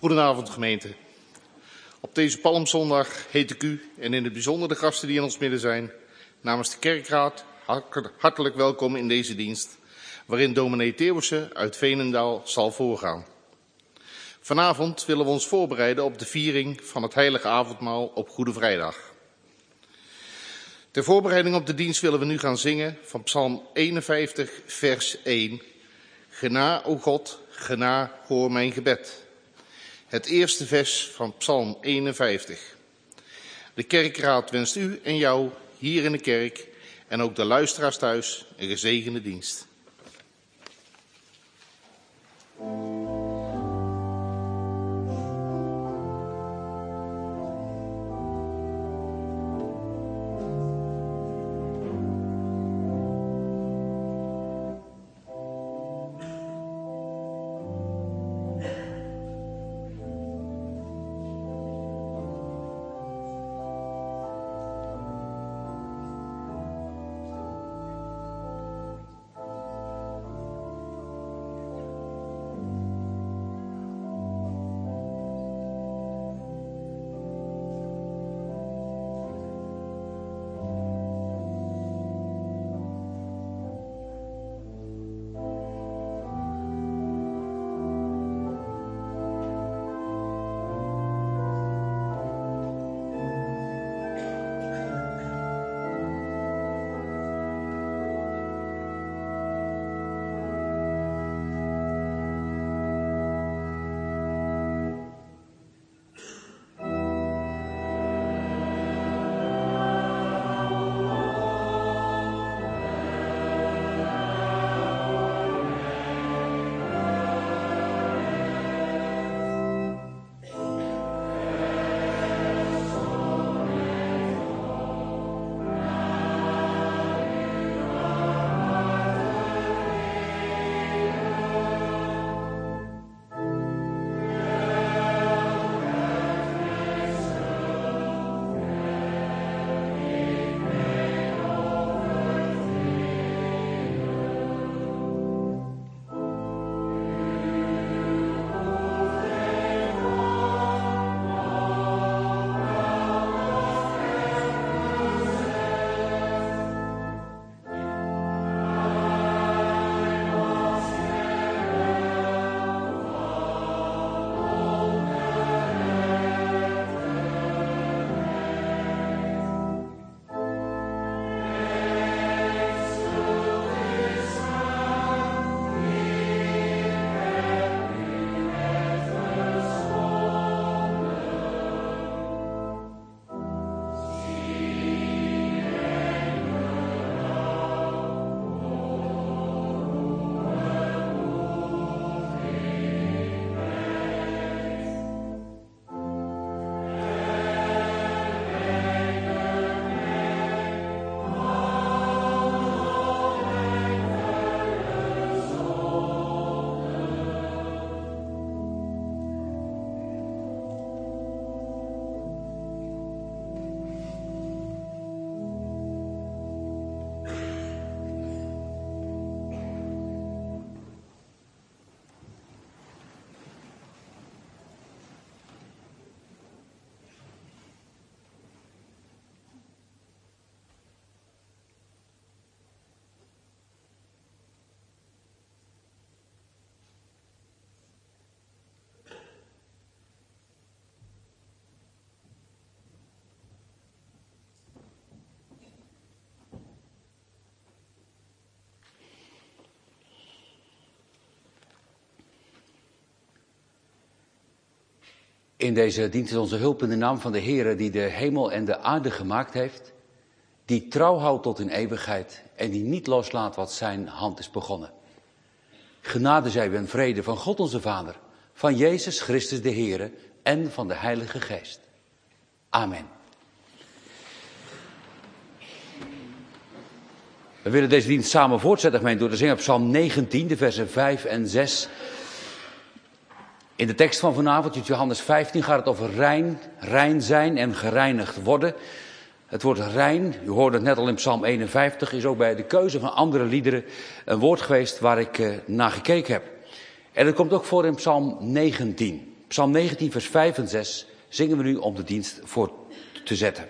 Goedenavond gemeente. Op deze Palmzondag heet ik u en in het bijzonder de gasten die in ons midden zijn, namens de kerkraad hartelijk welkom in deze dienst, waarin dominee Theeuwissen uit Veenendaal zal voorgaan. Vanavond willen we ons voorbereiden op de viering van het heilige avondmaal op Goede Vrijdag. Ter voorbereiding op de dienst willen we nu gaan zingen van Psalm 51 vers 1. Gena, o God, gena, hoor mijn gebed. Het eerste vers van Psalm 51. De kerkraad wenst u en jou hier in de kerk en ook de luisteraars thuis een gezegende dienst. In deze dienst is onze hulp in de naam van de Heere die de hemel en de aarde gemaakt heeft, die trouw houdt tot in eeuwigheid en die niet loslaat wat zijn hand is begonnen. Genade zij u en vrede van God onze Vader, van Jezus Christus de Heere en van de Heilige Geest. Amen. We willen deze dienst samen voortzetten, gemeente, door te zingen op Psalm 19, de versen 5 en 6. In de tekst van vanavond, Johannes 15, gaat het over rein zijn en gereinigd worden. Het woord rein, u hoorde het net al in Psalm 51, is ook bij de keuze van andere liederen een woord geweest waar ik naar gekeken heb. En het komt ook voor in Psalm 19. Psalm 19, vers 5 en 6 zingen we nu om de dienst voor te zetten.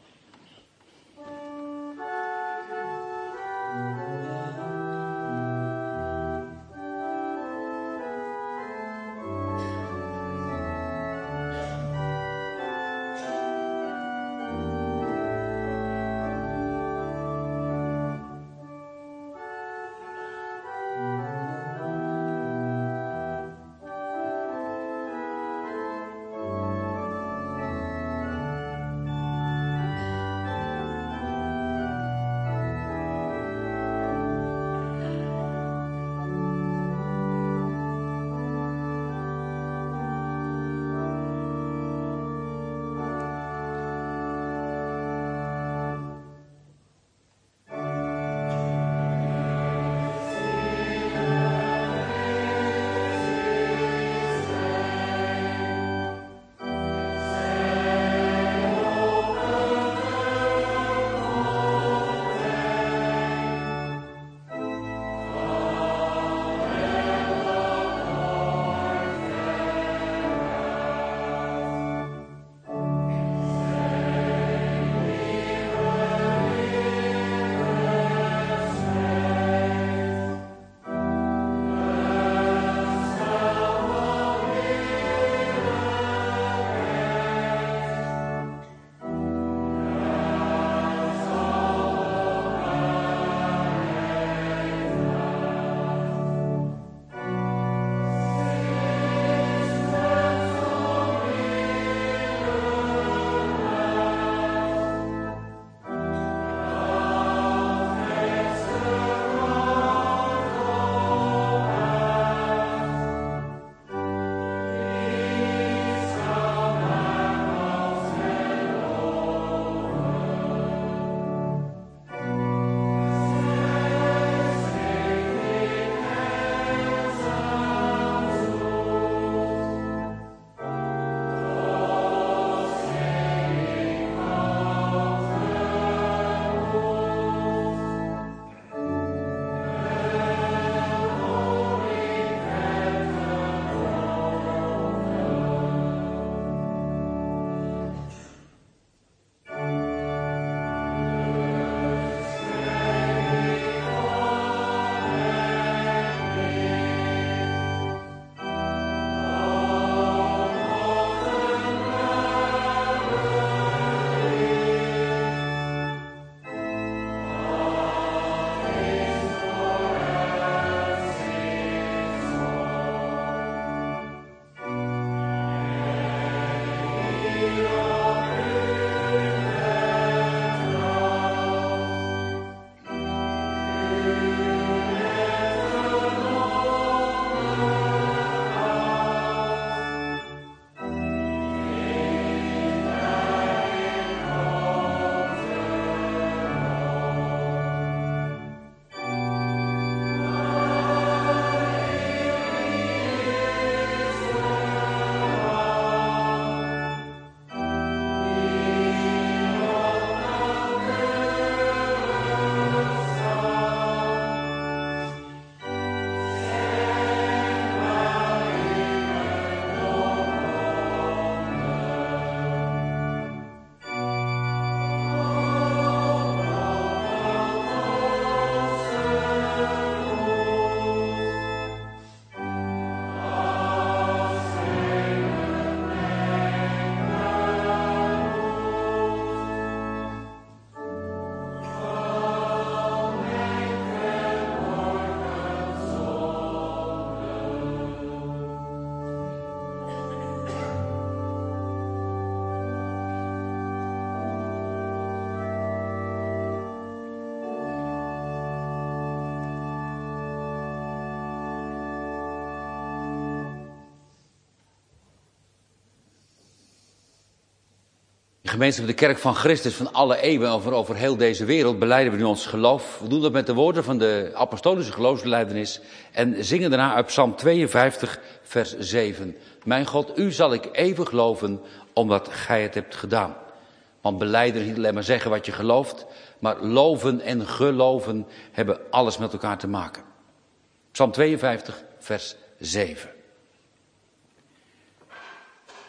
De gemeenschap de kerk van Christus van alle eeuwen over heel deze wereld belijden we nu ons geloof. We doen dat met de woorden van de apostolische geloofsbelijdenis en zingen daarna uit Psalm 52 vers 7. Mijn God, u zal ik eeuwig loven omdat gij het hebt gedaan. Want belijden is niet alleen maar zeggen wat je gelooft, maar loven en geloven hebben alles met elkaar te maken. Psalm 52 vers 7.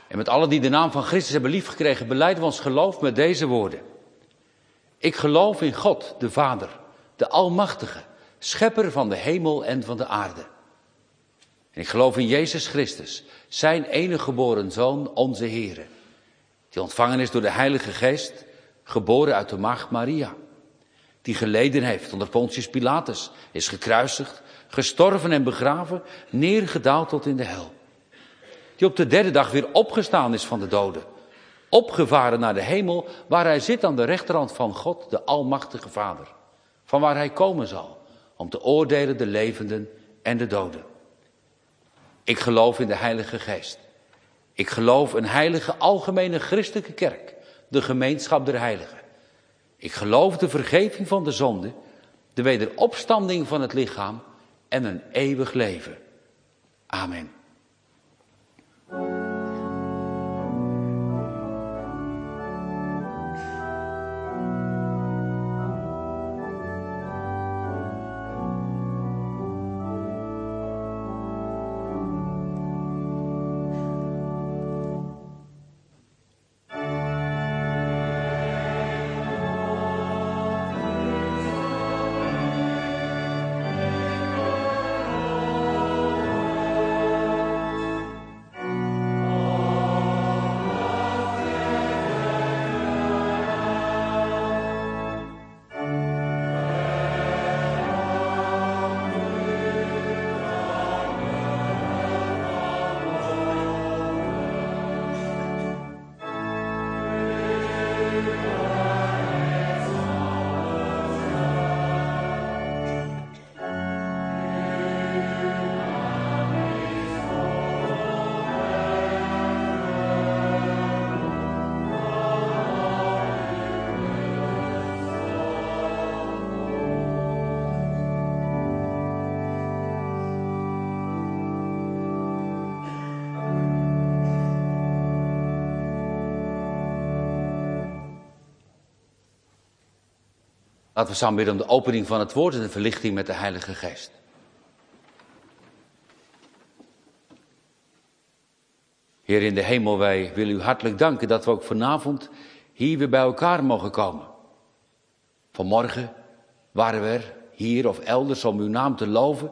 En met allen die de naam van Christus hebben liefgekregen, belijden we ons geloof met deze woorden. Ik geloof in God, de Vader, de Almachtige, schepper van de hemel en van de aarde. En ik geloof in Jezus Christus, zijn enige geboren Zoon, onze Heere, die ontvangen is door de Heilige Geest, geboren uit de maagd Maria, die geleden heeft onder Pontius Pilatus, is gekruisigd, gestorven en begraven, neergedaald tot in de hel. Die op de derde dag weer opgestaan is van de doden, opgevaren naar de hemel, waar hij zit aan de rechterhand van God, de Almachtige Vader, van waar hij komen zal, om te oordelen de levenden en de doden. Ik geloof in de Heilige Geest. Ik geloof een heilige algemene christelijke kerk, de gemeenschap der heiligen. Ik geloof de vergeving van de zonde, de wederopstanding van het lichaam en een eeuwig leven. Amen. Laten we samen bidden om de opening van het woord en de verlichting met de Heilige Geest. Heer in de hemel, wij willen u hartelijk danken dat we ook vanavond hier weer bij elkaar mogen komen. Vanmorgen waren we er, hier of elders, om uw naam te loven.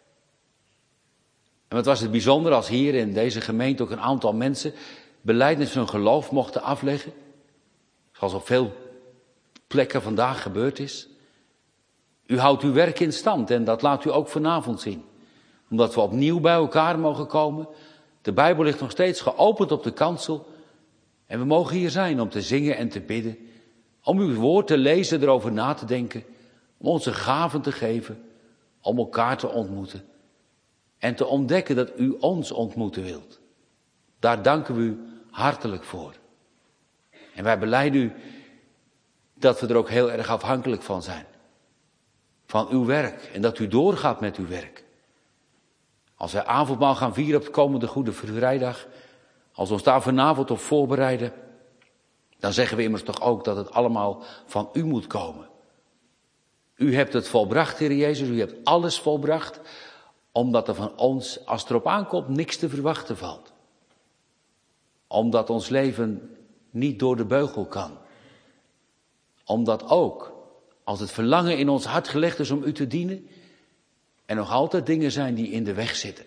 En wat was het bijzonder als hier in deze gemeente ook een aantal mensen belijdenis van hun geloof mochten afleggen. Zoals op veel plekken vandaag gebeurd is. U houdt uw werk in stand en dat laat u ook vanavond zien. Omdat we opnieuw bij elkaar mogen komen. De Bijbel ligt nog steeds geopend op de kansel. En we mogen hier zijn om te zingen en te bidden. Om uw woord te lezen, erover na te denken. Om onze gaven te geven. Om elkaar te ontmoeten. En te ontdekken dat u ons ontmoeten wilt. Daar danken we u hartelijk voor. En wij belijden u dat we er ook heel erg afhankelijk van zijn. Van uw werk. En dat u doorgaat met uw werk. Als wij avondmaal gaan vieren op de komende Goede Vrijdag. Als we ons daar vanavond op voorbereiden. Dan zeggen we immers toch ook dat het allemaal van u moet komen. U hebt het volbracht, Heer Jezus. U hebt alles volbracht. Omdat er van ons, als het erop aankomt, niks te verwachten valt. Omdat ons leven niet door de beugel kan. Omdat ook, als het verlangen in ons hart gelegd is om u te dienen, er nog altijd dingen zijn die in de weg zitten.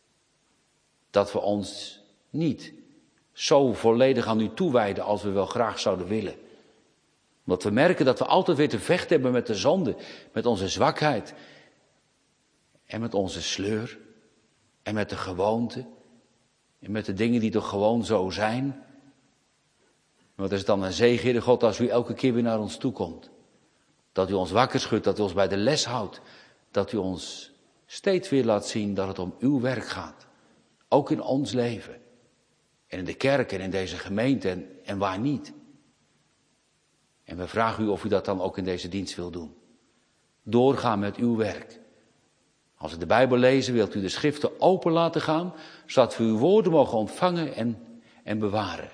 Dat we ons niet zo volledig aan u toewijden als we wel graag zouden willen. Omdat we merken dat we altijd weer te vechten hebben met de zonde, met onze zwakheid. En met onze sleur. En met de gewoonte. En met de dingen die toch gewoon zo zijn. Wat is het dan een zegen, Heere God, als u elke keer weer naar ons toe komt. Dat u ons wakker schudt, dat u ons bij de les houdt. Dat u ons steeds weer laat zien dat het om uw werk gaat. Ook in ons leven. En in de kerk en in deze gemeente en waar niet. En we vragen u of u dat dan ook in deze dienst wil doen. Doorgaan met uw werk. Als we de Bijbel lezen, wilt u de schriften open laten gaan, zodat we uw woorden mogen ontvangen en bewaren.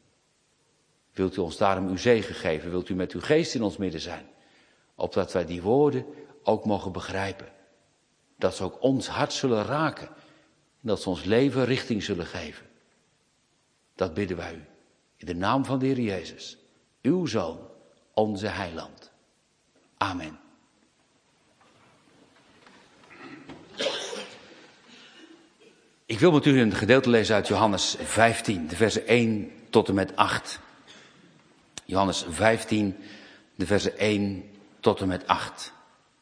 Wilt u ons daarom uw zegen geven? Wilt u met uw geest in ons midden zijn? Opdat wij die woorden ook mogen begrijpen. Dat ze ook ons hart zullen raken. En dat ze ons leven richting zullen geven. Dat bidden wij u. In de naam van de Heer Jezus, uw Zoon, onze Heiland. Amen. Ik wil met u een gedeelte lezen uit Johannes 15, de versen 1 tot en met 8. Johannes 15, de versen 1 tot en met 8.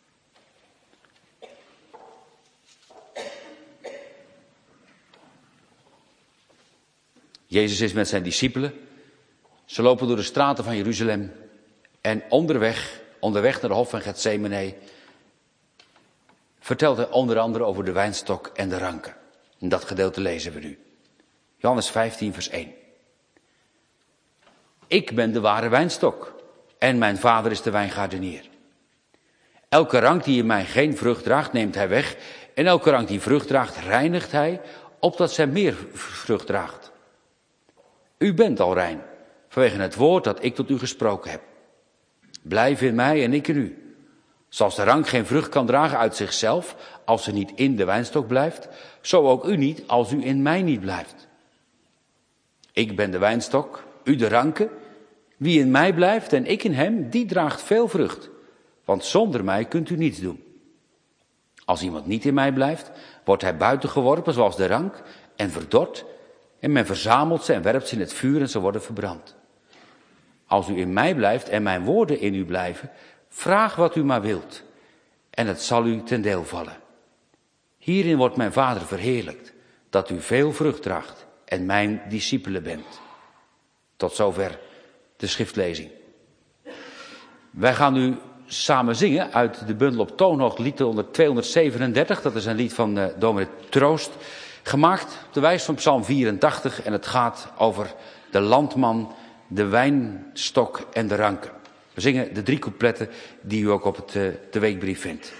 Jezus is met zijn discipelen. Ze lopen door de straten van Jeruzalem. En onderweg naar de hof van Getsemane, vertelt hij onder andere over de wijnstok en de ranken. En dat gedeelte lezen we nu. Johannes 15, vers 1. Ik ben de ware wijnstok en mijn vader is de wijngaardenier. Elke rank die in mij geen vrucht draagt, neemt hij weg. En elke rank die vrucht draagt, reinigt hij, opdat zij meer vrucht draagt. U bent al rein, vanwege het woord dat ik tot u gesproken heb. Blijf in mij en ik in u. Zoals de rank geen vrucht kan dragen uit zichzelf, als ze niet in de wijnstok blijft, zo ook u niet, als u in mij niet blijft. Ik ben de wijnstok, u de ranken. Wie in mij blijft en ik in hem, die draagt veel vrucht. Want zonder mij kunt u niets doen. Als iemand niet in mij blijft, wordt hij buiten geworpen zoals de rank en verdord. En men verzamelt ze en werpt ze in het vuur en ze worden verbrand. Als u in mij blijft en mijn woorden in u blijven, vraag wat u maar wilt. En het zal u ten deel vallen. Hierin wordt mijn Vader verheerlijkt, dat u veel vrucht draagt en mijn discipelen bent. Tot zover de schriftlezing. Wij gaan nu samen zingen uit de bundel op toonhoogte, lied 237. Dat is een lied van dominee Troost. Gemaakt op de wijze van Psalm 84 en het gaat over de landman, de wijnstok en de ranken. We zingen de 3 coupletten die u ook op de weekbrief vindt.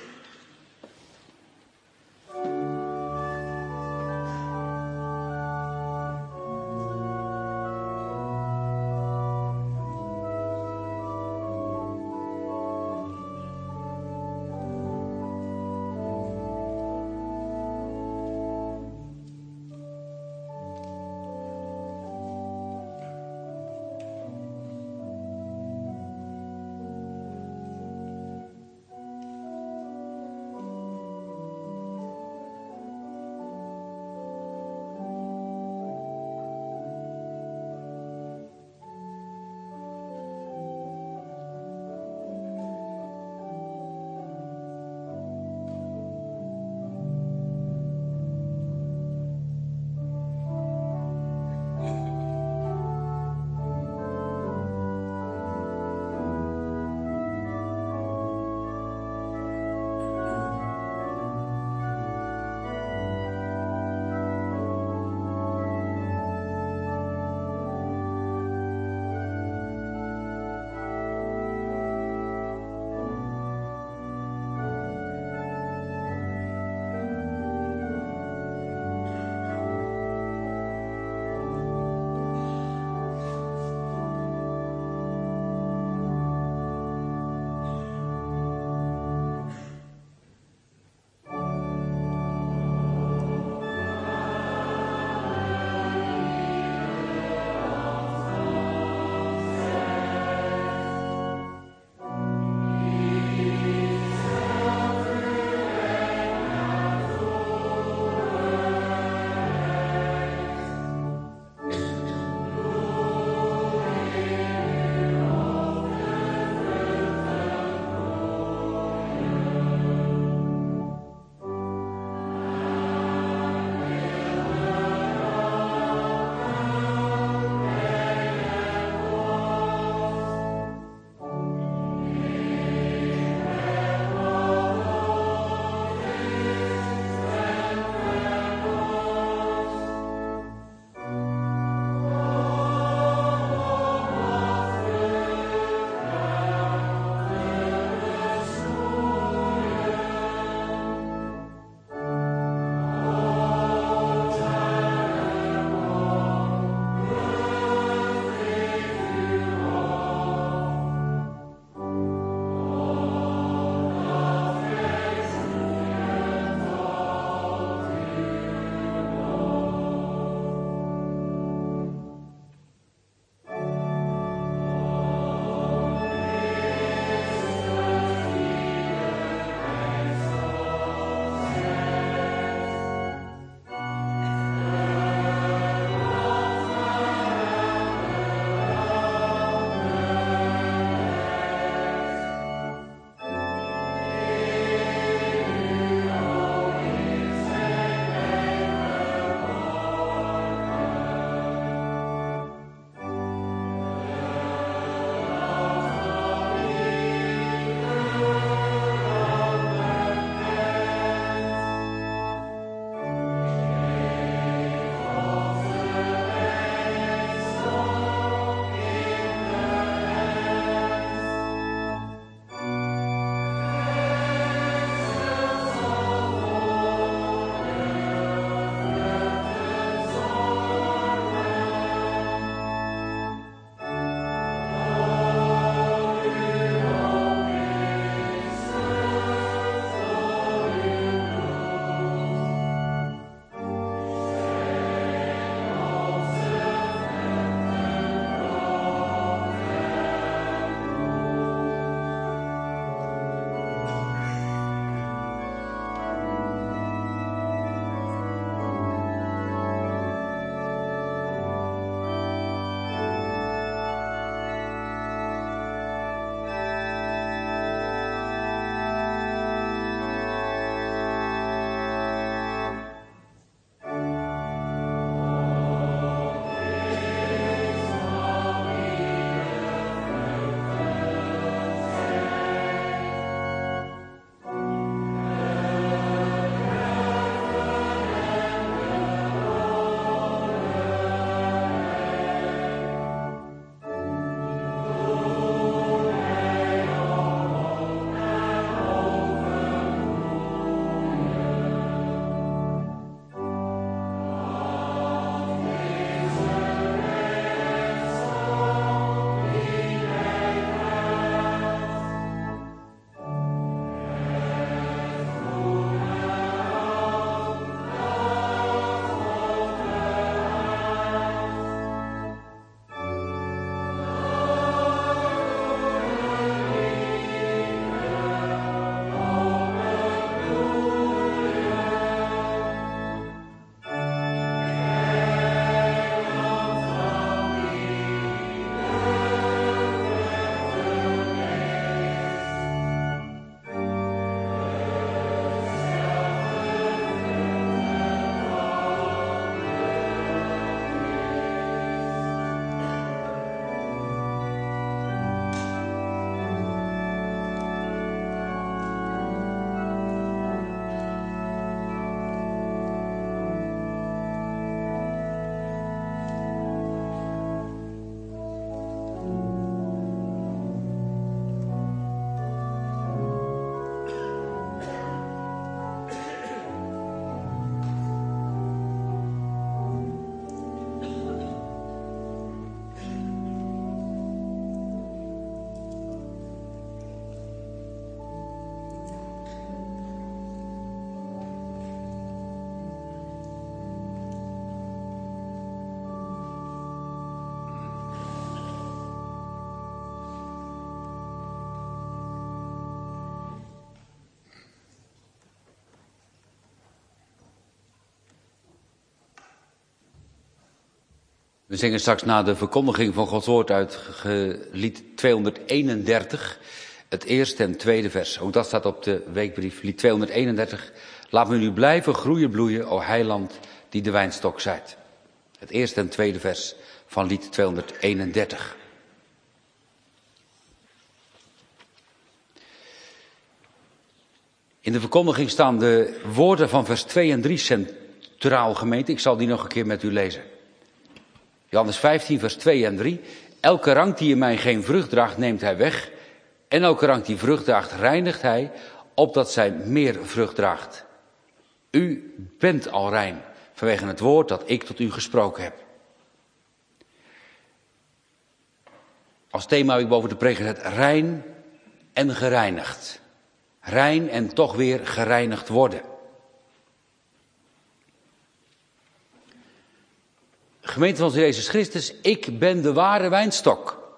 We zingen straks na de verkondiging van Gods woord uit lied 231, het eerste en tweede vers. Ook dat staat op de weekbrief, lied 231. Laat me nu blijven groeien, bloeien, o heiland die de wijnstok zijt. Het eerste en tweede vers van lied 231. In de verkondiging staan de woorden van vers 2 en 3 centraal, gemeente. Ik zal die nog een keer met u lezen. Johannes 15, vers 2 en 3. Elke rank die in mij geen vrucht draagt, neemt hij weg. En elke rank die vrucht draagt, reinigt hij, opdat zij meer vrucht draagt. U bent al rein, vanwege het woord dat ik tot u gesproken heb. Als thema heb ik boven de preek gezet, rein en gereinigd. Rein en toch weer gereinigd worden. Gemeente van onze Jezus Christus, ik ben de ware wijnstok.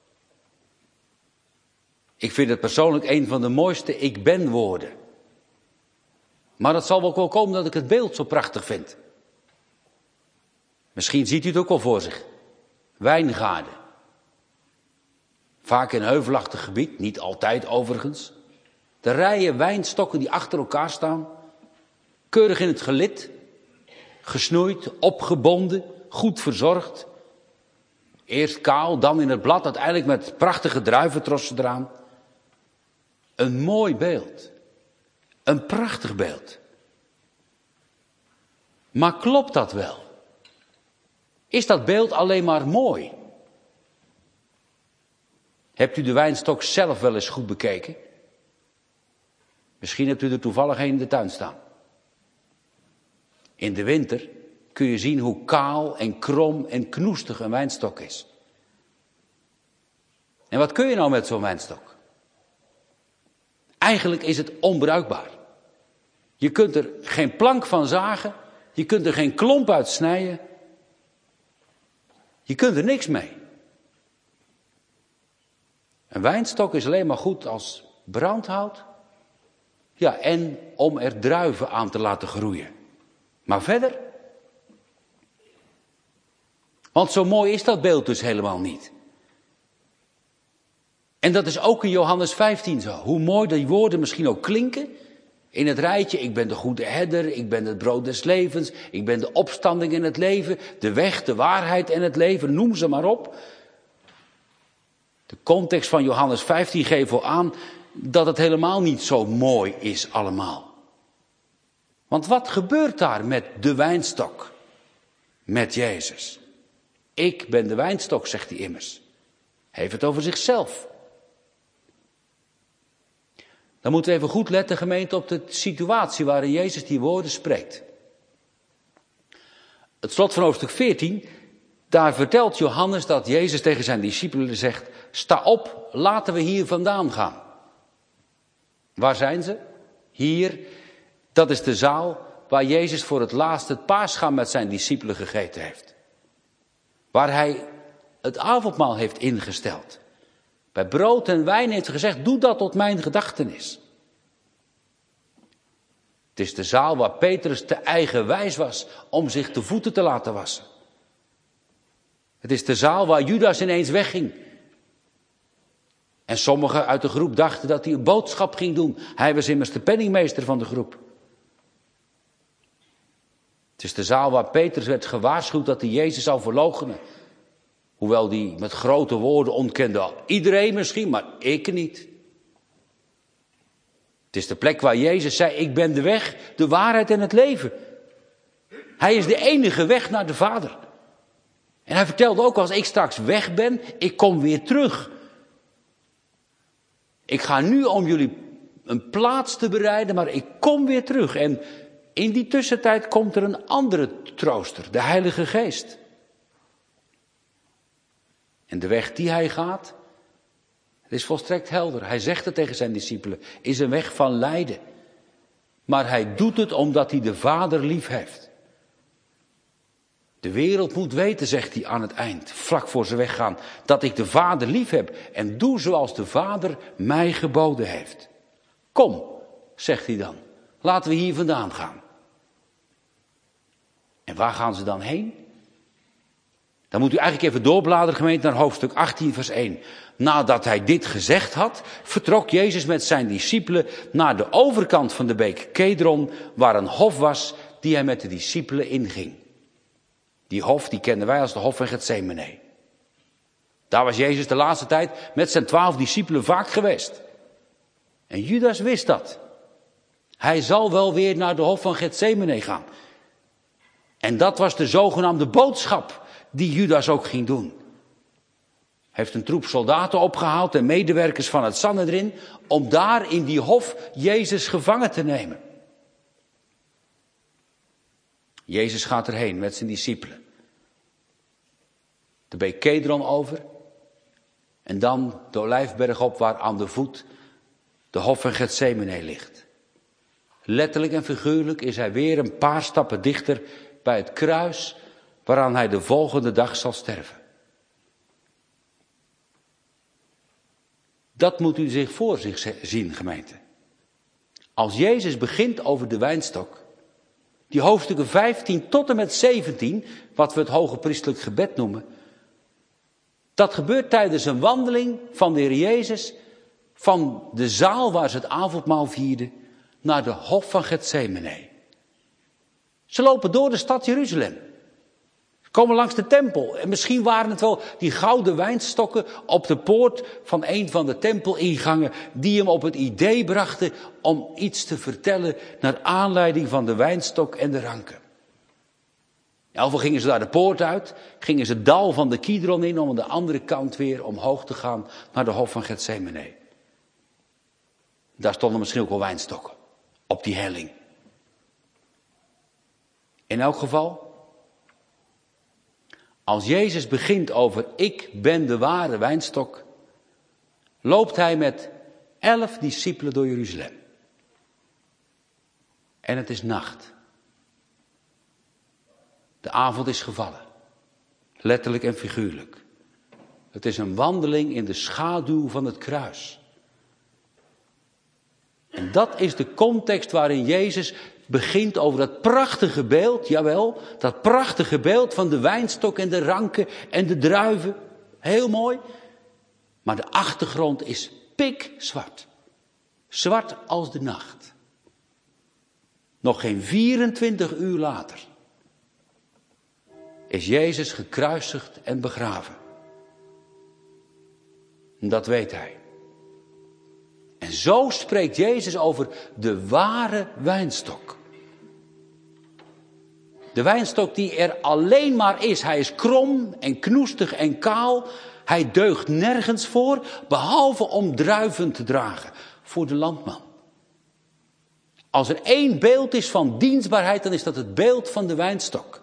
Ik vind het persoonlijk een van de mooiste ik ben woorden. Maar dat zal ook wel komen dat ik het beeld zo prachtig vind. Misschien ziet u het ook wel voor zich. Wijngaarden. Vaak in heuvelachtig gebied, niet altijd overigens. De rijen wijnstokken die achter elkaar staan. Keurig in het gelid. Gesnoeid, opgebonden, goed verzorgd. Eerst kaal, dan in het blad, uiteindelijk met prachtige druiventrossen eraan. Een mooi beeld. Een prachtig beeld. Maar klopt dat wel? Is dat beeld alleen maar mooi? Hebt u de wijnstok zelf wel eens goed bekeken? Misschien hebt u er toevallig een in de tuin staan. In de winter kun je zien hoe kaal en krom en knoestig een wijnstok is. En wat kun je nou met zo'n wijnstok? Eigenlijk is het onbruikbaar. Je kunt er geen plank van zagen. Je kunt er geen klomp uit snijden. Je kunt er niks mee. Een wijnstok is alleen maar goed als brandhout. Ja, en om er druiven aan te laten groeien. Maar verder? Want zo mooi is dat beeld dus helemaal niet. En dat is ook in Johannes 15 zo. Hoe mooi die woorden misschien ook klinken. In het rijtje, ik ben de goede herder, ik ben het brood des levens, ik ben de opstanding in het leven, de weg, de waarheid en het leven, noem ze maar op. De context van Johannes 15 geeft wel aan dat het helemaal niet zo mooi is allemaal. Want wat gebeurt daar met de wijnstok? Met Jezus. Ik ben de wijnstok, zegt hij immers. Hij heeft het over zichzelf. Dan moeten we even goed letten, gemeente, op de situatie waarin Jezus die woorden spreekt. Het slot van hoofdstuk 14, daar vertelt Johannes dat Jezus tegen zijn discipelen zegt, sta op, laten we hier vandaan gaan. Waar zijn ze? Hier, dat is de zaal waar Jezus voor het laatst het Paascha met zijn discipelen gegeten heeft. Waar hij het avondmaal heeft ingesteld. Bij brood en wijn heeft hij gezegd, doe dat tot mijn gedachtenis. Het is de zaal waar Petrus te eigenwijs was om zich de voeten te laten wassen. Het is de zaal waar Judas ineens wegging. En sommigen uit de groep dachten dat hij een boodschap ging doen. Hij was immers de penningmeester van de groep. Het is de zaal waar Petrus werd gewaarschuwd dat hij Jezus zou verloochenen. Hoewel die met grote woorden ontkende. Iedereen misschien, maar ik niet. Het is de plek waar Jezus zei, ik ben de weg, de waarheid en het leven. Hij is de enige weg naar de Vader. En hij vertelde ook, als ik straks weg ben, ik kom weer terug. Ik ga nu om jullie een plaats te bereiden, maar ik kom weer terug. En in die tussentijd komt er een andere trooster, de Heilige Geest. En de weg die hij gaat, het is volstrekt helder. Hij zegt het tegen zijn discipelen, is een weg van lijden. Maar hij doet het omdat hij de Vader lief heeft. De wereld moet weten, zegt hij aan het eind, vlak voor ze weggaan, dat ik de Vader lief heb en doe zoals de Vader mij geboden heeft. Kom, zegt hij dan, laten we hier vandaan gaan. En waar gaan ze dan heen? Dan moet u eigenlijk even doorbladeren, gemeente, naar hoofdstuk 18, vers 1. Nadat hij dit gezegd had, vertrok Jezus met zijn discipelen naar de overkant van de beek Kedron, waar een hof was die hij met de discipelen inging. Die hof, die kennen wij als de hof van Getsemane. Daar was Jezus de laatste tijd met zijn 12 discipelen vaak geweest. En Judas wist dat. Hij zal wel weer naar de hof van Getsemane gaan. En dat was de zogenaamde boodschap die Judas ook ging doen. Hij heeft een troep soldaten opgehaald en medewerkers van het Sanhedrin om daar in die hof Jezus gevangen te nemen. Jezus gaat erheen met zijn discipelen. De beek Kedron over. En dan de Olijfberg op waar aan de voet de hof van Getsemane ligt. Letterlijk en figuurlijk is hij weer een paar stappen dichter bij het kruis waaraan hij de volgende dag zal sterven. Dat moet u zich voor zich zien, gemeente. Als Jezus begint over de wijnstok, die hoofdstukken 15 tot en met 17, wat we het hoge priestelijk gebed noemen, dat gebeurt tijdens een wandeling van de Heer Jezus van de zaal waar ze het avondmaal vierden naar de hof van Getsemane. Ze lopen door de stad Jeruzalem. Ze komen langs de tempel. En misschien waren het wel die gouden wijnstokken op de poort van een van de tempelingangen die hem op het idee brachten om iets te vertellen naar aanleiding van de wijnstok en de ranken. Ofwel gingen ze daar de poort uit, gingen ze het dal van de Kidron in om aan de andere kant weer omhoog te gaan naar de hof van Getsemane. Daar stonden misschien ook wel wijnstokken op die helling. In elk geval, als Jezus begint over ik ben de ware wijnstok, loopt hij met 11 discipelen door Jeruzalem. En het is nacht. De avond is gevallen. Letterlijk en figuurlijk. Het is een wandeling in de schaduw van het kruis. En dat is de context waarin Jezus begint over dat prachtige beeld, jawel, dat prachtige beeld van de wijnstok en de ranken en de druiven. Heel mooi. Maar de achtergrond is pikzwart. Zwart als de nacht. Nog geen 24 uur later is Jezus gekruisigd en begraven. En dat weet hij. En zo spreekt Jezus over de ware wijnstok. De wijnstok die er alleen maar is. Hij is krom en knoestig en kaal. Hij deugt nergens voor, behalve om druiven te dragen voor de landman. Als er één beeld is van dienstbaarheid, dan is dat het beeld van de wijnstok.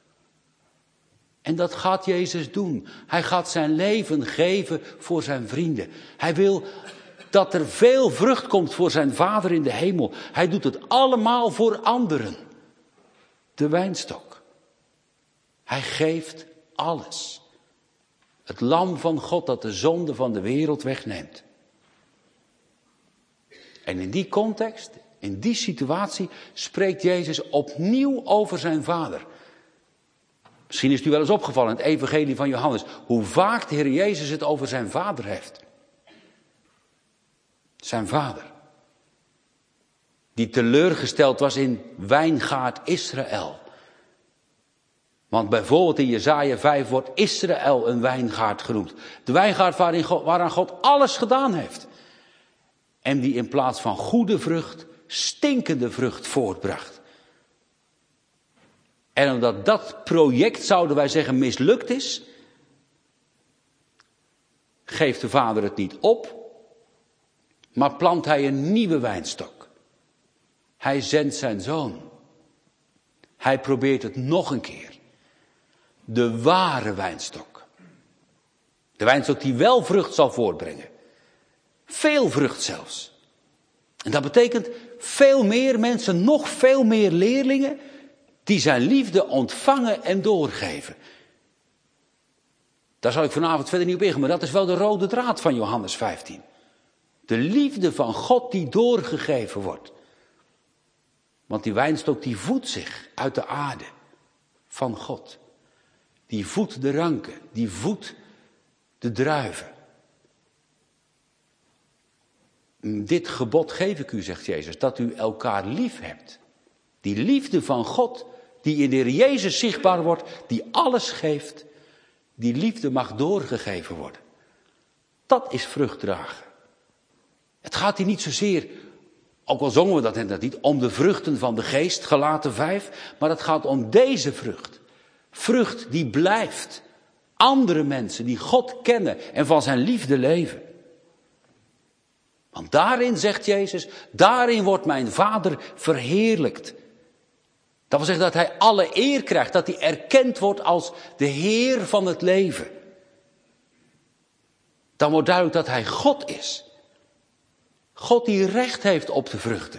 En dat gaat Jezus doen. Hij gaat zijn leven geven voor zijn vrienden. Hij wil dat er veel vrucht komt voor zijn Vader in de hemel. Hij doet het allemaal voor anderen. De wijnstok. Hij geeft alles. Het lam van God dat de zonde van de wereld wegneemt. En in die context, in die situatie, spreekt Jezus opnieuw over zijn Vader. Misschien is het u wel eens opgevallen in het evangelie van Johannes, hoe vaak de Heer Jezus het over zijn Vader heeft. Zijn Vader. Die teleurgesteld was in wijngaard Israël. Want bijvoorbeeld in Jesaja 5 wordt Israël een wijngaard genoemd. De wijngaard waaraan God alles gedaan heeft. En die in plaats van goede vrucht, stinkende vrucht voortbracht. En omdat dat project, zouden wij zeggen, mislukt is, geeft de Vader het niet op, maar plant hij een nieuwe wijnstok. Hij zendt zijn zoon. Hij probeert het nog een keer. De ware wijnstok. De wijnstok die wel vrucht zal voortbrengen. Veel vrucht zelfs. En dat betekent veel meer mensen, nog veel meer leerlingen, die zijn liefde ontvangen en doorgeven. Daar zal ik vanavond verder niet op ingaan, maar dat is wel de rode draad van Johannes 15. De liefde van God die doorgegeven wordt. Want die wijnstok die voedt zich uit de aarde van God. Die voedt de ranken, die voedt de druiven. Dit gebod geef ik u, zegt Jezus, dat u elkaar lief hebt. Die liefde van God, die in de Heer Jezus zichtbaar wordt, die alles geeft, die liefde mag doorgegeven worden. Dat is vrucht dragen. Het gaat hier niet zozeer, ook al zongen we dat net niet, om de vruchten van de geest, Galaten 5, maar het gaat om deze vrucht. Vrucht die blijft. Andere mensen die God kennen en van zijn liefde leven. Want daarin, zegt Jezus, daarin wordt mijn Vader verheerlijkt. Dat wil zeggen dat hij alle eer krijgt, dat hij erkend wordt als de Heer van het leven. Dan wordt duidelijk dat hij God is. God die recht heeft op de vruchten.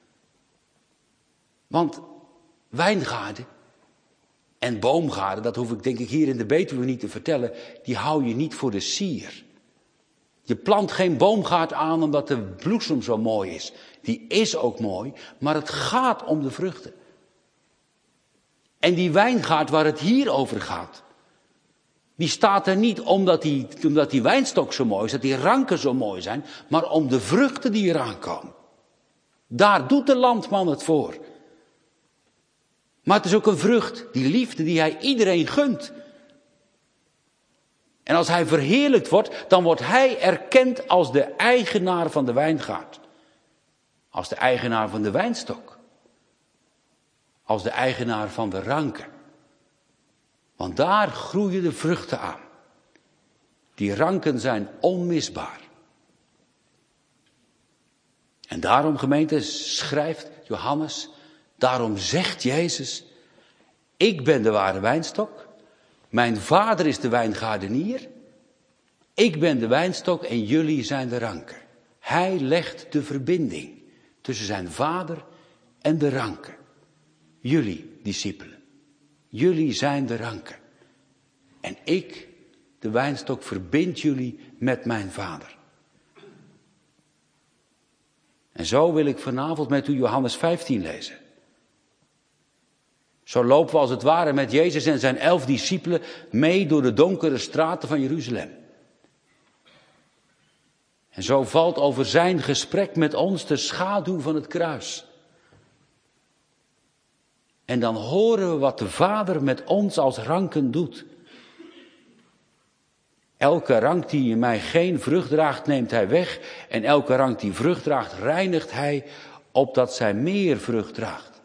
Want wijngaarden en boomgaarden, dat hoef ik denk ik hier in de Betuwe niet te vertellen, die hou je niet voor de sier. Je plant geen boomgaard aan omdat de bloesem zo mooi is. Die is ook mooi, maar het gaat om de vruchten. En die wijngaard waar het hier over gaat, die staat er niet omdat die wijnstok zo mooi is, dat die ranken zo mooi zijn, maar om de vruchten die eraan komen. Daar doet de landman het voor. Maar het is ook een vrucht, die liefde die hij iedereen gunt. En als hij verheerlijkt wordt, dan wordt hij erkend als de eigenaar van de wijngaard. Als de eigenaar van de wijnstok. Als de eigenaar van de ranken. Want daar groeien de vruchten aan. Die ranken zijn onmisbaar. En daarom, gemeente, schrijft Johannes, daarom zegt Jezus, ik ben de ware wijnstok, mijn Vader is de wijngaardenier, ik ben de wijnstok en jullie zijn de ranken. Hij legt de verbinding tussen zijn Vader en de ranken. Jullie, discipelen, jullie zijn de ranken. En ik, de wijnstok, verbind jullie met mijn Vader. En zo wil ik vanavond met u Johannes 15 lezen. Zo lopen we als het ware met Jezus en zijn 11 discipelen mee door de donkere straten van Jeruzalem. En zo valt over zijn gesprek met ons de schaduw van het kruis. En dan horen we wat de Vader met ons als ranken doet. Elke rank die in mij geen vrucht draagt, neemt hij weg. En elke rank die vrucht draagt, reinigt hij, opdat zij meer vrucht draagt.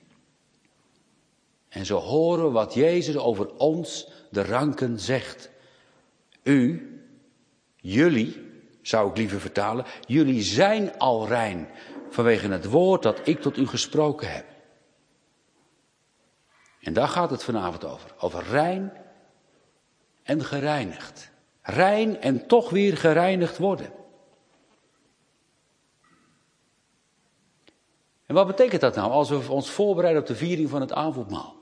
En zo horen we wat Jezus over ons, de ranken, zegt. Jullie, zou ik liever vertalen, jullie zijn al rein vanwege het woord dat ik tot u gesproken heb. En daar gaat het vanavond over. Over rein en gereinigd. Rein en toch weer gereinigd worden. En wat betekent dat nou als we ons voorbereiden op de viering van het avondmaal?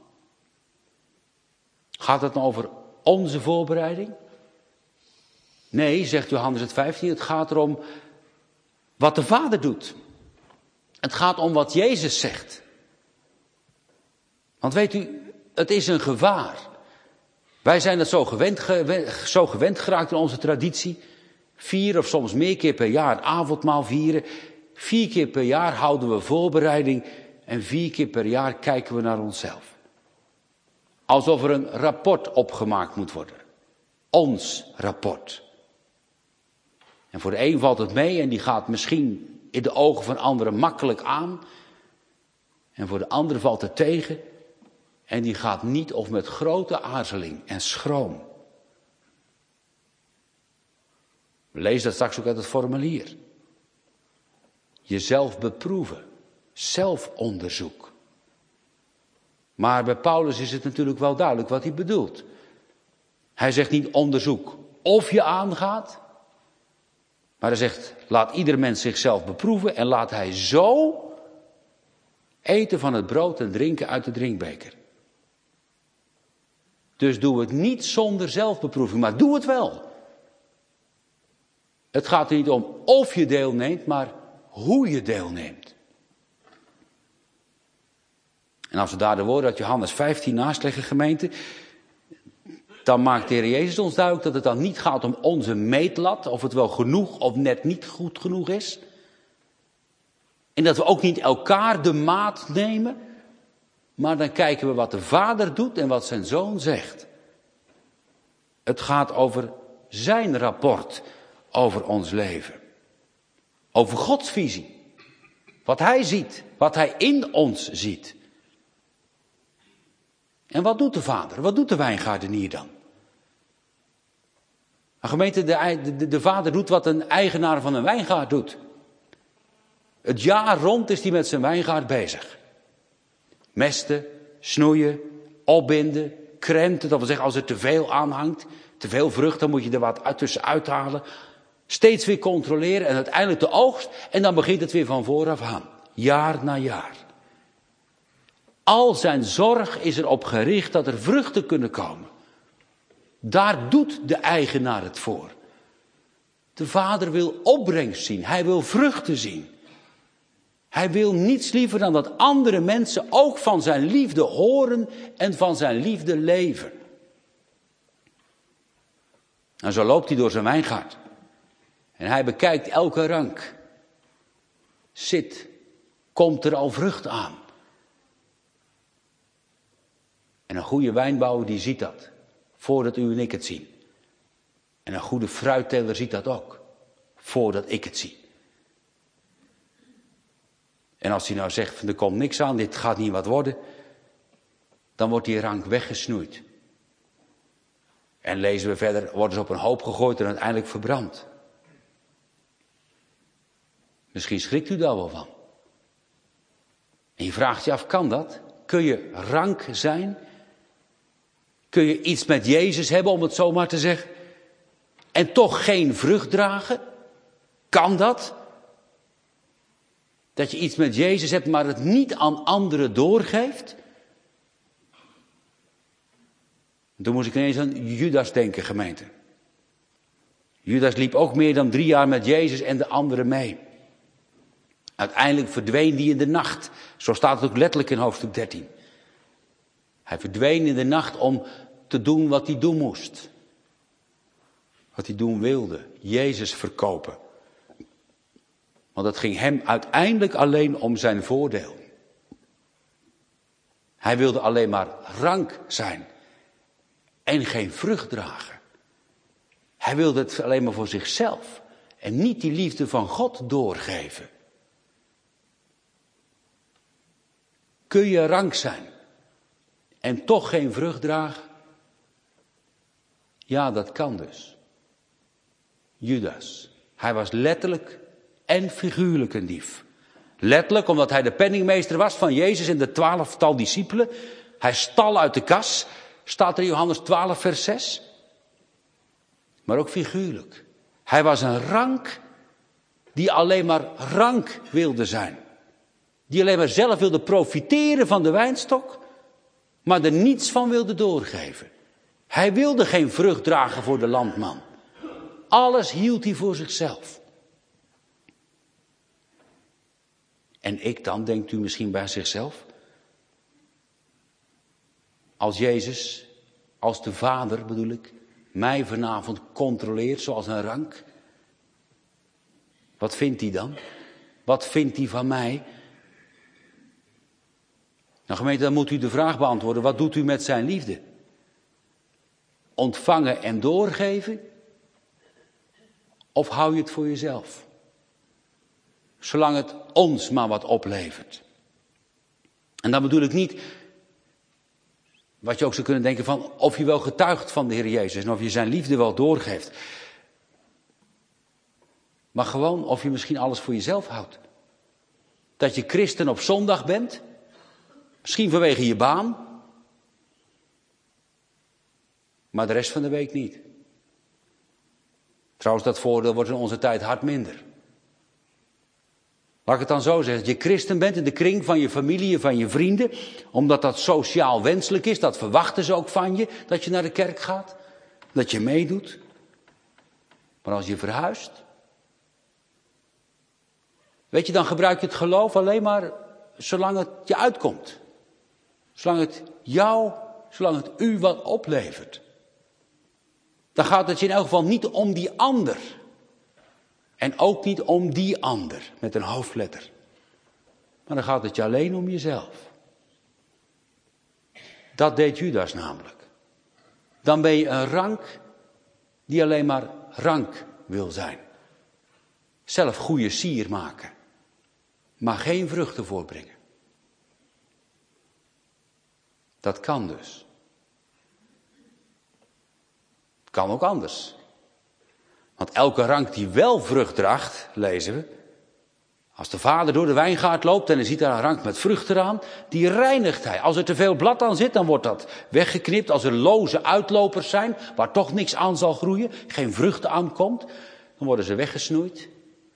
Gaat het nou over onze voorbereiding? Nee, zegt Johannes het 15, het gaat erom wat de Vader doet. Het gaat om wat Jezus zegt. Want weet u, het is een gevaar. Wij zijn het zo gewend geraakt in onze traditie. 4 of soms meer keer per jaar avondmaal vieren. 4 keer per jaar houden we voorbereiding. En 4 keer per jaar kijken we naar onszelf. Alsof er een rapport opgemaakt moet worden. Ons rapport. En voor de een valt het mee en die gaat misschien in de ogen van anderen makkelijk aan. En voor de ander valt het tegen. En die gaat niet of met grote aarzeling en schroom. We lezen dat straks ook uit het formulier. Jezelf beproeven. Zelfonderzoek. Maar bij Paulus is het natuurlijk wel duidelijk wat hij bedoelt. Hij zegt niet onderzoek of je aangaat. Maar hij zegt, laat ieder mens zichzelf beproeven en laat hij zo eten van het brood en drinken uit de drinkbeker. Dus doe het niet zonder zelfbeproeving, maar doe het wel. Het gaat er niet om of je deelneemt, maar hoe je deelneemt. En als we daar de woorden uit Johannes 15 naast leggen, gemeente, dan maakt de Heer Jezus ons duidelijk dat het dan niet gaat om onze meetlat, of het wel genoeg of net niet goed genoeg is. En dat we ook niet elkaar de maat nemen, maar dan kijken we wat de Vader doet en wat zijn Zoon zegt. Het gaat over zijn rapport over ons leven. Over Gods visie. Wat hij ziet, wat hij in ons ziet. En wat doet de Vader? Wat doet de wijngaardenier dan? Een gemeente, de Vader doet wat een eigenaar van een wijngaard doet. Het jaar rond is hij met zijn wijngaard bezig. Mesten, snoeien, opbinden, krenten. Dat wil zeggen, als er te veel aanhangt, te veel vrucht, dan moet je er wat tussenuit halen. Steeds weer controleren en uiteindelijk de oogst. En dan begint het weer van vooraf aan. Jaar na jaar. Al zijn zorg is erop gericht dat er vruchten kunnen komen. Daar doet de eigenaar het voor. De Vader wil opbrengst zien. Hij wil vruchten zien. Hij wil niets liever dan dat andere mensen ook van zijn liefde horen en van zijn liefde leven. En zo loopt hij door zijn wijngaard. En hij bekijkt elke rank. Komt er al vrucht aan? En een goede wijnbouwer die ziet dat, voordat u en ik het zien. En een goede fruitteler ziet dat ook, voordat ik het zie. En als hij nou zegt, er komt niks aan, dit gaat niet wat worden, dan wordt die rank weggesnoeid. En lezen we verder, worden ze op een hoop gegooid en uiteindelijk verbrand. Misschien schrikt u daar wel van. En je vraagt je af, kan dat? Kun je rank zijn? Kun je iets met Jezus hebben, om het zo maar te zeggen? En toch geen vrucht dragen? Kan dat? Dat je iets met Jezus hebt, maar het niet aan anderen doorgeeft? Toen moest ik ineens aan Judas denken, gemeente. Judas liep ook meer dan 3 jaar met Jezus en de anderen mee. Uiteindelijk verdween hij in de nacht. Zo staat het ook letterlijk in hoofdstuk 13. Hij verdween in de nacht om te doen wat hij doen moest. Wat hij doen wilde. Jezus verkopen. Want het ging hem uiteindelijk alleen om zijn voordeel. Hij wilde alleen maar rank zijn. En geen vrucht dragen. Hij wilde het alleen maar voor zichzelf. En niet die liefde van God doorgeven. Kun je rank zijn en toch geen vrucht dragen? Ja, dat kan dus. Judas, hij was letterlijk en figuurlijk een dief. Letterlijk omdat hij de penningmeester was van Jezus en de 12-tal discipelen. Hij stal uit de kas, staat er in Johannes 12 vers 6. Maar ook figuurlijk. Hij was een rank die alleen maar rank wilde zijn. Die alleen maar zelf wilde profiteren van de wijnstok, maar er niets van wilde doorgeven. Hij wilde geen vrucht dragen voor de landman. Alles hield hij voor zichzelf. En ik dan, denkt u misschien bij zichzelf? Als Jezus, als de Vader bedoel ik, mij vanavond controleert zoals een rank. Wat vindt hij dan? Wat vindt hij van mij? Nou gemeente, dan moet u de vraag beantwoorden, wat doet u met zijn liefde? Ontvangen en doorgeven? Of hou je het voor jezelf? Zolang het ons maar wat oplevert. En dan bedoel ik niet, wat je ook zou kunnen denken van, of je wel getuigt van de Heer Jezus en of je zijn liefde wel doorgeeft. Maar gewoon of je misschien alles voor jezelf houdt. Dat je christen op zondag bent. Misschien vanwege je baan. Maar de rest van de week niet. Trouwens, dat voordeel wordt in onze tijd hard minder. Laat ik het dan zo zeggen. Dat je christen bent in de kring van je familie en van je vrienden. Omdat dat sociaal wenselijk is. Dat verwachten ze ook van je. Dat je naar de kerk gaat. Dat je meedoet. Maar als je verhuist. Weet je, dan gebruik je het geloof alleen maar zolang het je uitkomt. Zolang het u wat oplevert. dan gaat het je in elk geval niet om die ander. En ook niet om die ander, met een hoofdletter. Maar dan gaat het je alleen om jezelf. Dat deed Judas namelijk. Dan ben je een rank die alleen maar rank wil zijn. Zelf goede sier maken. Maar geen vruchten voorbrengen. Dat kan dus. Het kan ook anders. Want elke rank die wel vrucht draagt, lezen we. Als de vader door de wijngaard loopt en hij ziet daar een rank met vruchten aan, die reinigt hij. Als er te veel blad aan zit, dan wordt dat weggeknipt. Als er loze uitlopers zijn, waar toch niks aan zal groeien, geen vruchten aankomt, dan worden ze weggesnoeid.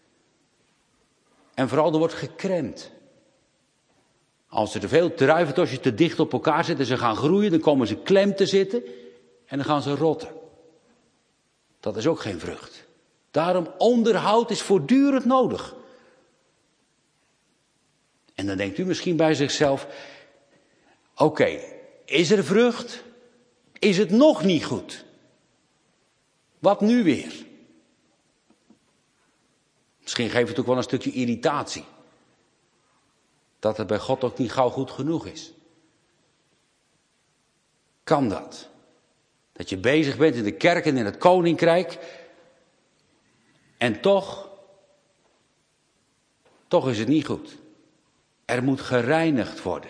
En vooral er wordt gekremd. Als er te veel druiventosjes te dicht op elkaar zitten en ze gaan groeien, dan komen ze klem te zitten en dan gaan ze rotten. Dat is ook geen vrucht. Daarom onderhoud is voortdurend nodig. En dan denkt u misschien bij zichzelf, oké, is er vrucht? Is het nog niet goed? Wat nu weer? Misschien geeft het ook wel een stukje irritatie. Dat het bij God ook niet gauw goed genoeg is. Kan dat? Dat je bezig bent in de kerk en in het koninkrijk. En toch is het niet goed. Er moet gereinigd worden.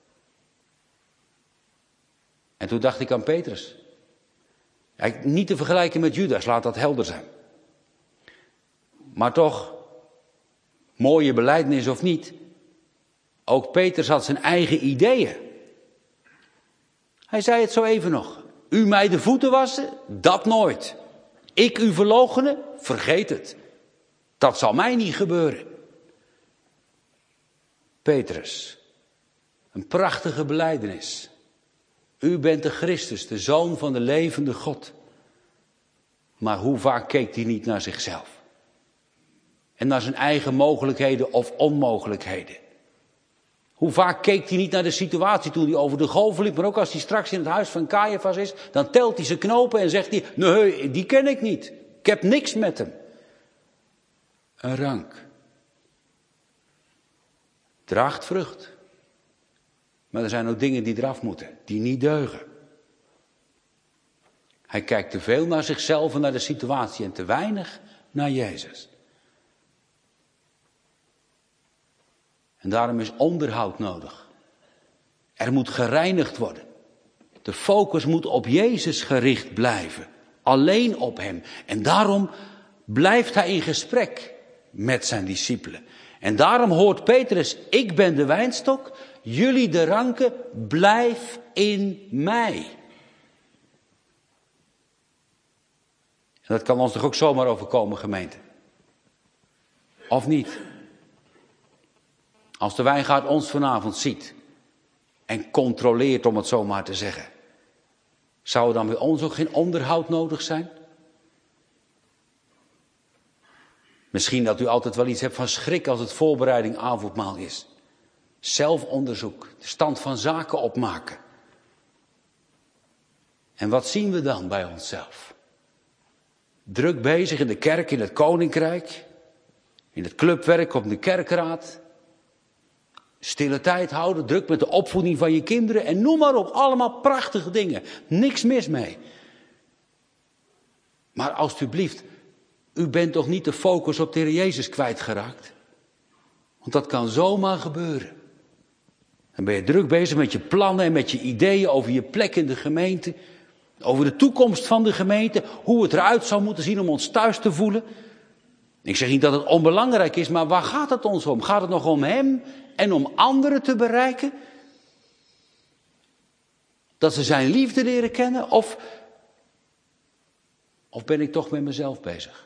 En toen dacht ik aan Petrus. Niet te vergelijken met Judas, laat dat helder zijn. Maar toch, mooie belijdenis of niet, ook Petrus had zijn eigen ideeën. Hij zei het zo even nog. U mij de voeten wassen? Dat nooit. Ik u verloochenen? Vergeet het. Dat zal mij niet gebeuren. Petrus, een prachtige belijdenis. U bent de Christus, de Zoon van de levende God. Maar hoe vaak keek hij niet naar zichzelf? En naar zijn eigen mogelijkheden of onmogelijkheden? Hoe vaak keek hij niet naar de situatie toen hij over de golven liep, maar ook als hij straks in het huis van Caiaphas is, dan telt hij zijn knopen en zegt hij, nee, die ken ik niet. Ik heb niks met hem. Een rank. Draagt vrucht. Maar er zijn ook dingen die eraf moeten, die niet deugen. Hij kijkt te veel naar zichzelf en naar de situatie en te weinig naar Jezus. En daarom is onderhoud nodig. Er moet gereinigd worden. De focus moet op Jezus gericht blijven. Alleen op hem. En daarom blijft hij in gesprek met zijn discipelen. En daarom hoort Petrus, ik ben de wijnstok, jullie de ranken, blijf in mij. En dat kan ons toch ook zomaar overkomen, gemeente? Of niet? Als de wijngaard ons vanavond ziet en controleert, om het zo maar te zeggen, zou er dan bij ons ook geen onderhoud nodig zijn? Misschien dat u altijd wel iets hebt van schrik als het voorbereiding avondmaal is. Zelfonderzoek, de stand van zaken opmaken. En wat zien we dan bij onszelf? Druk bezig in de kerk, in het koninkrijk, in het clubwerk, op de kerkraad. Stille tijd houden, druk met de opvoeding van je kinderen en noem maar op, allemaal prachtige dingen. Niks mis mee. Maar alstublieft, u bent toch niet de focus op de Heer Jezus kwijtgeraakt? Want dat kan zomaar gebeuren. Dan ben je druk bezig met je plannen en met je ideeën over je plek in de gemeente. Over de toekomst van de gemeente. Hoe het eruit zou moeten zien om ons thuis te voelen. Ik zeg niet dat het onbelangrijk is, maar waar gaat het ons om? Gaat het nog om hem en om anderen te bereiken? Dat ze zijn liefde leren kennen? Of ben ik toch met mezelf bezig?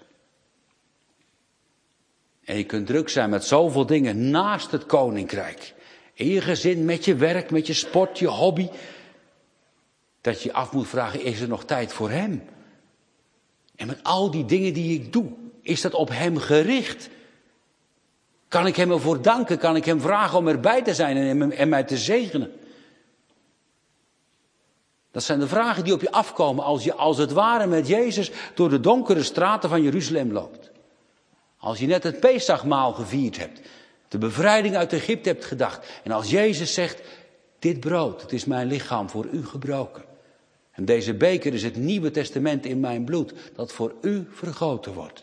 En je kunt druk zijn met zoveel dingen naast het koninkrijk. In je gezin, met je werk, met je sport, je hobby. Dat je af moet vragen, is er nog tijd voor hem? En met al die dingen die ik doe, is dat op hem gericht? Kan ik hem ervoor danken? Kan ik hem vragen om erbij te zijn en mij te zegenen? Dat zijn de vragen die op je afkomen als je als het ware met Jezus door de donkere straten van Jeruzalem loopt. Als je net het Pesachmaal gevierd hebt, de bevrijding uit Egypte hebt gedacht. En als Jezus zegt, dit brood, het is mijn lichaam voor u gebroken. En deze beker is het Nieuwe Testament in mijn bloed, dat voor u vergoten wordt.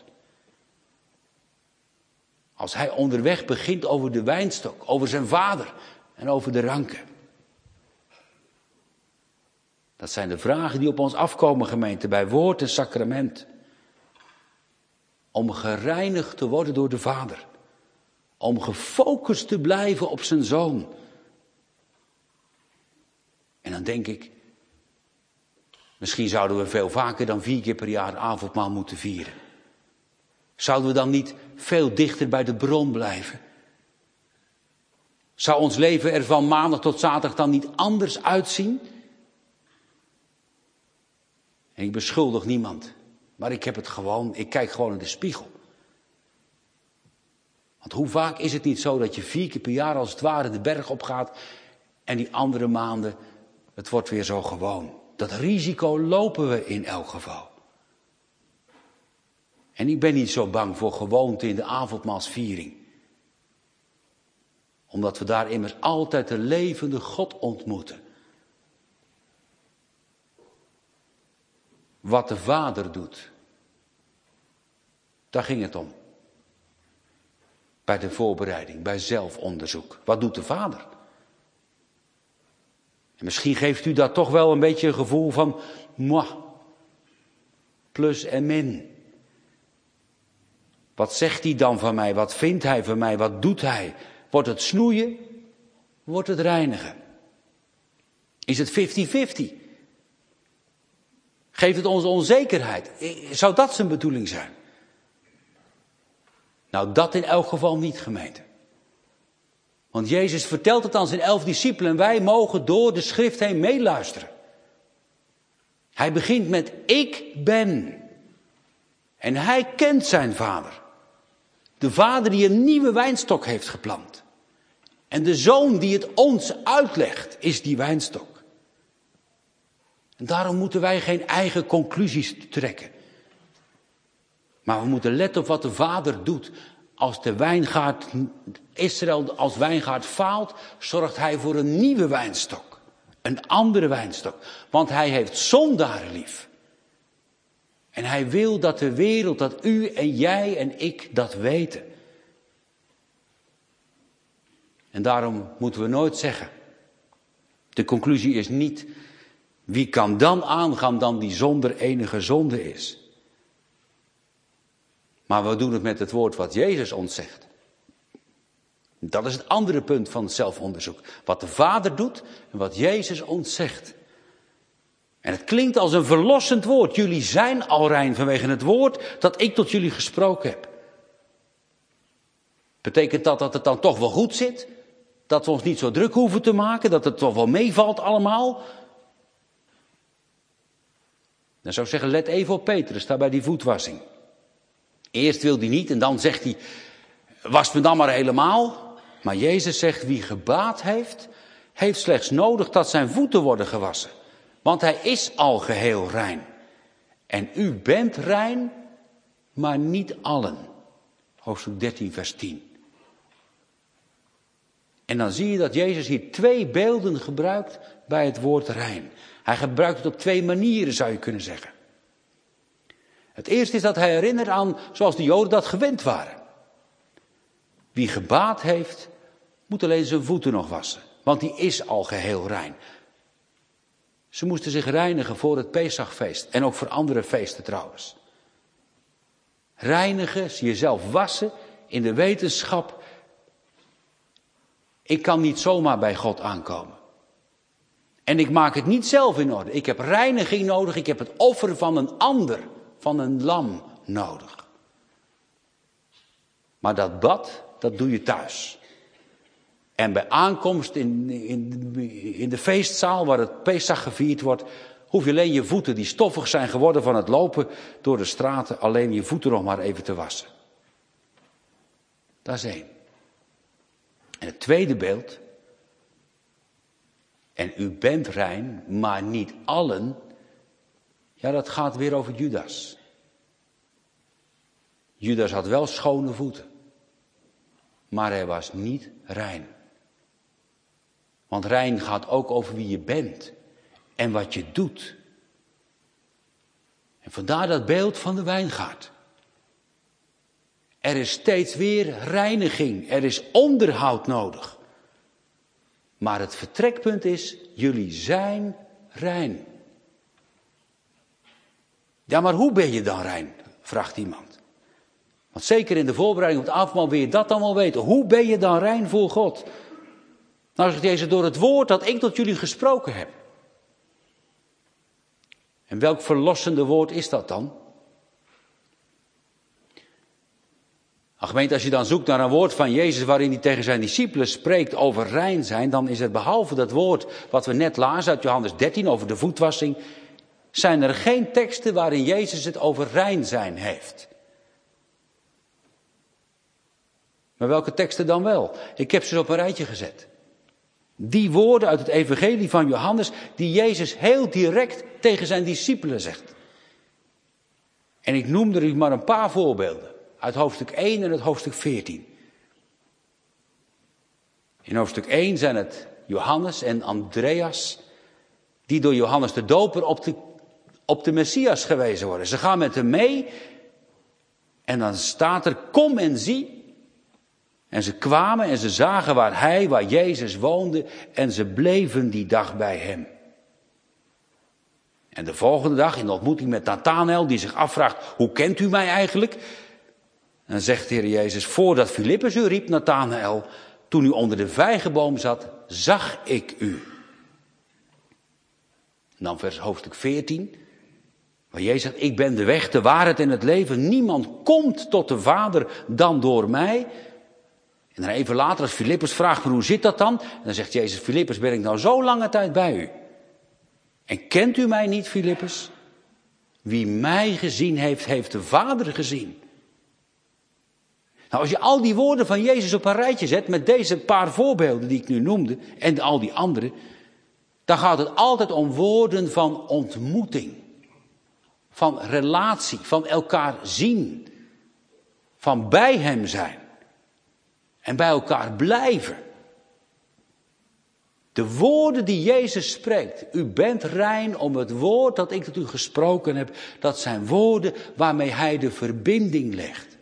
Als hij onderweg begint over de wijnstok, over zijn vader en over de ranken. Dat zijn de vragen die op ons afkomen, gemeente, bij woord en sacrament. Om gereinigd te worden door de Vader. Om gefocust te blijven op zijn Zoon. En dan denk ik, misschien zouden we veel vaker dan 4 keer per jaar het avondmaal moeten vieren. Zouden we dan niet veel dichter bij de bron blijven? Zou ons leven er van maandag tot zaterdag dan niet anders uitzien? En ik beschuldig niemand, maar ik kijk gewoon in de spiegel. Want hoe vaak is het niet zo dat je 4 keer per jaar als het ware de berg opgaat en die andere maanden, het wordt weer zo gewoon. Dat risico lopen we in elk geval. En ik ben niet zo bang voor gewoonte in de avondmaalsviering. Omdat we daar immers altijd de levende God ontmoeten. Wat de Vader doet. Daar ging het om. Bij de voorbereiding, bij zelfonderzoek. Wat doet de Vader? En misschien geeft u dat toch wel een beetje een gevoel van, moi, plus en min. Wat zegt hij dan van mij? Wat vindt hij van mij? Wat doet hij? Wordt het snoeien? Wordt het reinigen? Is het 50-50? Geeft het ons onzekerheid? Zou dat zijn bedoeling zijn? Nou, dat in elk geval niet, gemeente. Want Jezus vertelt het aan zijn 11 discipelen en wij mogen door de schrift heen meeluisteren. Hij begint met ik ben. En hij kent zijn vader. De vader die een nieuwe wijnstok heeft geplant. En de zoon die het ons uitlegt is die wijnstok. En daarom moeten wij geen eigen conclusies trekken. Maar we moeten letten op wat de vader doet. Als de wijngaard, Israël als wijngaard faalt, zorgt hij voor een nieuwe wijnstok. Een andere wijnstok. Want hij heeft zondaren lief. En hij wil dat de wereld, dat u en jij en ik dat weten. En daarom moeten we nooit zeggen. De conclusie is niet, wie kan dan aangaan dan die zonder enige zonde is. Maar we doen het met het woord wat Jezus ons zegt. Dat is het andere punt van het zelfonderzoek. Wat de Vader doet en wat Jezus ons zegt. En het klinkt als een verlossend woord. Jullie zijn al rein vanwege het woord dat ik tot jullie gesproken heb. Betekent dat het dan toch wel goed zit? Dat we ons niet zo druk hoeven te maken? Dat het toch wel meevalt allemaal? Dan zou ik zeggen, let even op Petrus, daar bij die voetwassing. Eerst wil hij niet en dan zegt hij, was me dan maar helemaal. Maar Jezus zegt, wie gebaat heeft, heeft slechts nodig dat zijn voeten worden gewassen. Want hij is al geheel rein. En u bent rein, maar niet allen. Hoofdstuk 13, vers 10. En dan zie je dat Jezus hier 2 beelden gebruikt bij het woord rein. Hij gebruikt het op 2 manieren, zou je kunnen zeggen. Het eerste is dat hij herinnert aan zoals de Joden dat gewend waren. Wie gebaat heeft, moet alleen zijn voeten nog wassen. Want die is al geheel rein. Ze moesten zich reinigen voor het Pesachfeest. En ook voor andere feesten trouwens. Reinigen, jezelf wassen in de wetenschap. Ik kan niet zomaar bij God aankomen. En ik maak het niet zelf in orde. Ik heb reiniging nodig. Ik heb het offer van een ander, van een lam nodig. Maar dat bad, dat doe je thuis. En bij aankomst in de feestzaal waar het Pesach gevierd wordt, hoef je alleen je voeten die stoffig zijn geworden van het lopen door de straten, alleen je voeten nog maar even te wassen. Dat is 1. En het tweede beeld En u bent rein, maar niet allen. Ja, dat gaat weer over Judas. Judas had wel schone voeten. Maar hij was niet rein. Want rein gaat ook over wie je bent. En wat je doet. En vandaar dat beeld van de wijngaard. Er is steeds weer reiniging. Er is onderhoud nodig. Maar het vertrekpunt is, jullie zijn rein. Ja, maar hoe ben je dan rein? Vraagt iemand. Want zeker in de voorbereiding op het avondmaal wil je dat dan wel weten. Hoe ben je dan rein voor God? Nou zegt Jezus, door het woord dat ik tot jullie gesproken heb. En welk verlossende woord is dat dan? Gemeente, als je dan zoekt naar een woord van Jezus waarin hij tegen zijn discipelen spreekt over rein zijn, dan is het behalve dat woord wat we net lazen uit Johannes 13 over de voetwassing, zijn er geen teksten waarin Jezus het over rein zijn heeft. Maar welke teksten dan wel? Ik heb ze op een rijtje gezet. Die woorden uit het evangelie van Johannes die Jezus heel direct tegen zijn discipelen zegt. En ik noem er u maar een paar voorbeelden. Uit hoofdstuk 1 en het hoofdstuk 14. In hoofdstuk 1 zijn het Johannes en Andreas die door Johannes de Doper op de Messias gewezen worden. Ze gaan met hem mee en dan staat er, kom en zie. En ze kwamen en ze zagen waar Jezus woonde en ze bleven die dag bij hem. En de volgende dag in de ontmoeting met Nathanael die zich afvraagt, hoe kent u mij eigenlijk? En dan zegt de Heer Jezus, voordat Filippus u riep, Nathanael, toen u onder de vijgenboom zat, zag ik u. En dan hoofdstuk 14, waar Jezus zegt, ik ben de weg, de waarheid en het leven. Niemand komt tot de Vader dan door mij. En dan even later, als Filippus vraagt, maar hoe zit dat dan? En dan zegt Jezus, Filippus, ben ik nou zo lange tijd bij u? En kent u mij niet, Filippus? Wie mij gezien heeft, heeft de Vader gezien. Nou, als je al die woorden van Jezus op een rijtje zet, met deze paar voorbeelden die ik nu noemde, en al die andere, dan gaat het altijd om woorden van ontmoeting. Van relatie, van elkaar zien. Van bij hem zijn. En bij elkaar blijven. De woorden die Jezus spreekt. U bent rein om het woord dat ik tot u gesproken heb. Dat zijn woorden waarmee hij de verbinding legt.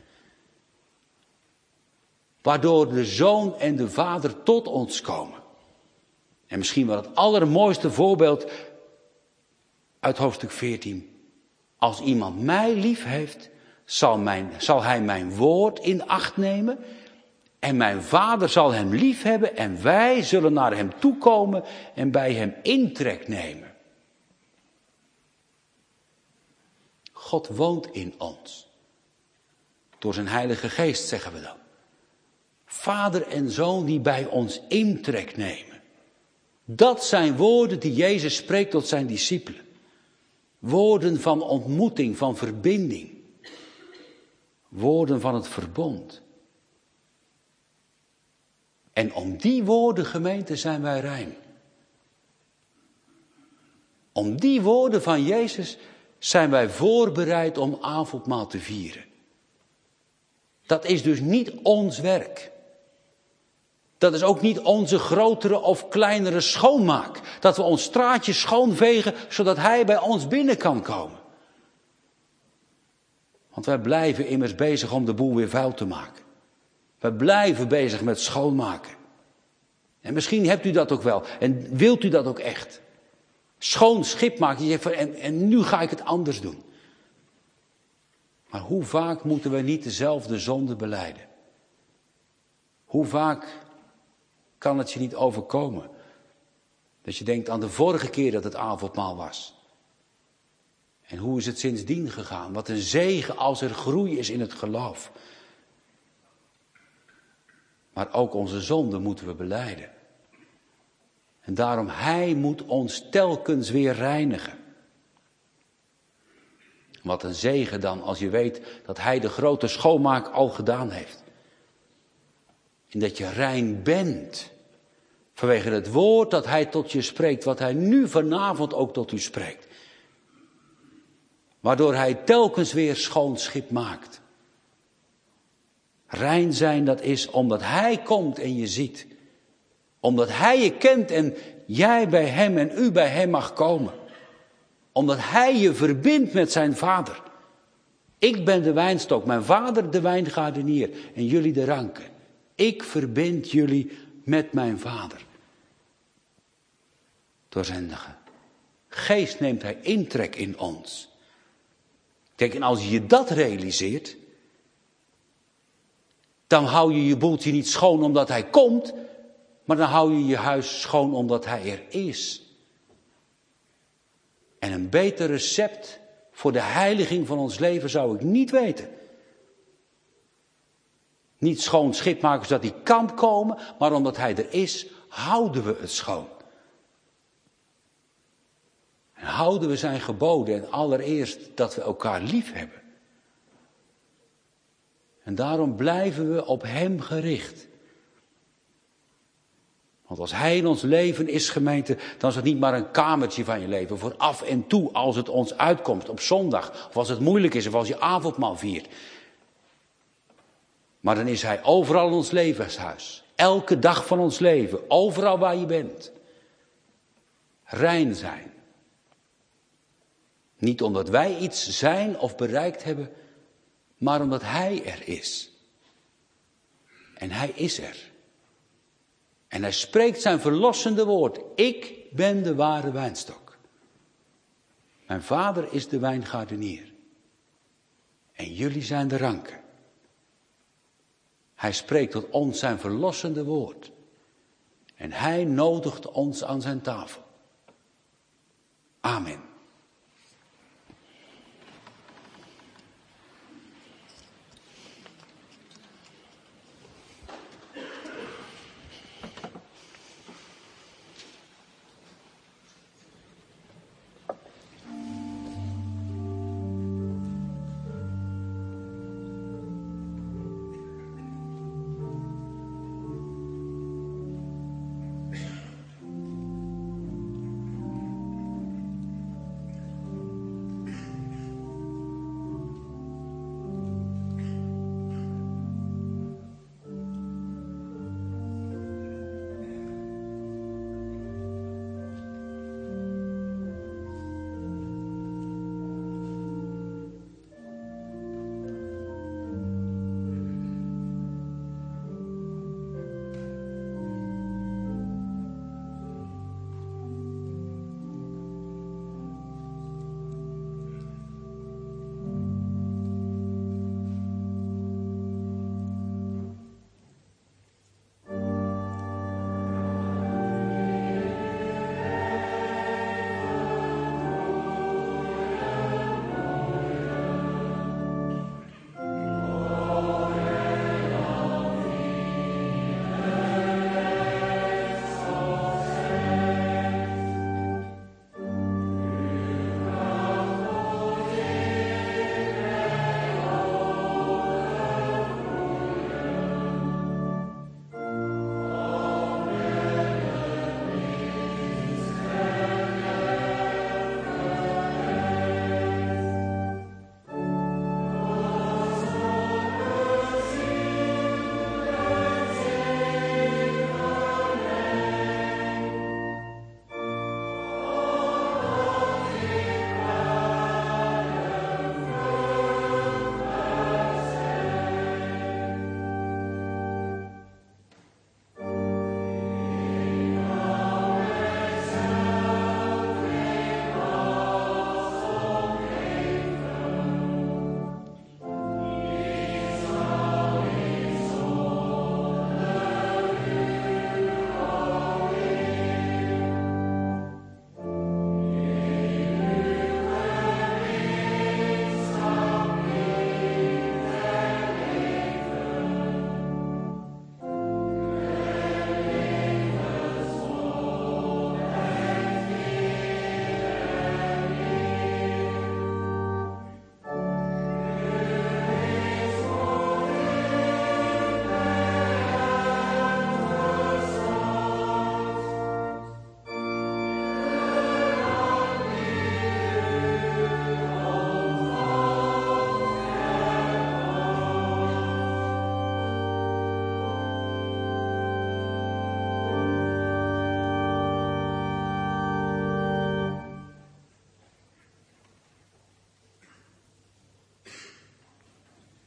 Waardoor de Zoon en de Vader tot ons komen. En misschien wel het allermooiste voorbeeld uit hoofdstuk 14. Als iemand mij lief heeft, zal hij mijn woord in acht nemen. En mijn Vader zal hem lief hebben en wij zullen naar hem toekomen en bij hem intrek nemen. God woont in ons. Door zijn Heilige Geest, zeggen we dan. Vader en Zoon die bij ons intrek nemen. Dat zijn woorden die Jezus spreekt tot zijn discipelen. Woorden van ontmoeting, van verbinding. Woorden van het verbond. En om die woorden, gemeente, zijn wij rein. Om die woorden van Jezus zijn wij voorbereid om avondmaal te vieren. Dat is dus niet ons werk. Dat is ook niet onze grotere of kleinere schoonmaak. Dat we ons straatje schoonvegen, zodat hij bij ons binnen kan komen. Want wij blijven immers bezig om de boel weer vuil te maken. We blijven bezig met schoonmaken. En misschien hebt u dat ook wel. En wilt u dat ook echt. Schoon schip maken. Je zegt en nu ga ik het anders doen. Maar hoe vaak moeten we niet dezelfde zonde belijden? Hoe vaak kan het je niet overkomen? Dat je denkt aan de vorige keer dat het avondmaal was. En hoe is het sindsdien gegaan? Wat een zegen als er groei is in het geloof. Maar ook onze zonde moeten we belijden. En daarom, hij moet ons telkens weer reinigen. Wat een zegen dan als je weet dat hij de grote schoonmaak al gedaan heeft. En dat je rein bent. Vanwege het woord dat hij tot je spreekt, wat hij nu vanavond ook tot u spreekt. Waardoor hij telkens weer schoon schip maakt. Rein zijn, dat is omdat hij komt en je ziet. Omdat hij je kent en jij bij hem en u bij hem mag komen. Omdat hij je verbindt met zijn vader. Ik ben de wijnstok, mijn vader de wijngaardenier en jullie de ranken. Ik verbind jullie met mijn vader. Door zijn geest neemt hij intrek in ons. Kijk, en als je dat realiseert, dan hou je je boeltje niet schoon omdat hij komt, maar dan hou je je huis schoon omdat hij er is. En een beter recept voor de heiliging van ons leven zou ik niet weten. Niet schoon schip maken zodat hij kan komen, maar omdat hij er is, houden we het schoon. En houden we zijn geboden en allereerst dat we elkaar lief hebben. En daarom blijven we op hem gericht. Want als hij in ons leven is, gemeente, dan is het niet maar een kamertje van je leven. Voor af en toe, als het ons uitkomt, op zondag. Of als het moeilijk is, of als je avondmaal viert. Maar dan is hij overal in ons levenshuis. Elke dag van ons leven, overal waar je bent. Rein zijn. Niet omdat wij iets zijn of bereikt hebben, maar omdat hij er is. En hij is er. En hij spreekt zijn verlossende woord. Ik ben de ware wijnstok. Mijn vader is de wijngaardenier. En jullie zijn de ranken. Hij spreekt tot ons zijn verlossende woord. En hij nodigt ons aan zijn tafel. Amen.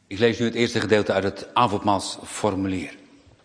Ik lees nu het eerste gedeelte uit het avondmaalsformulier.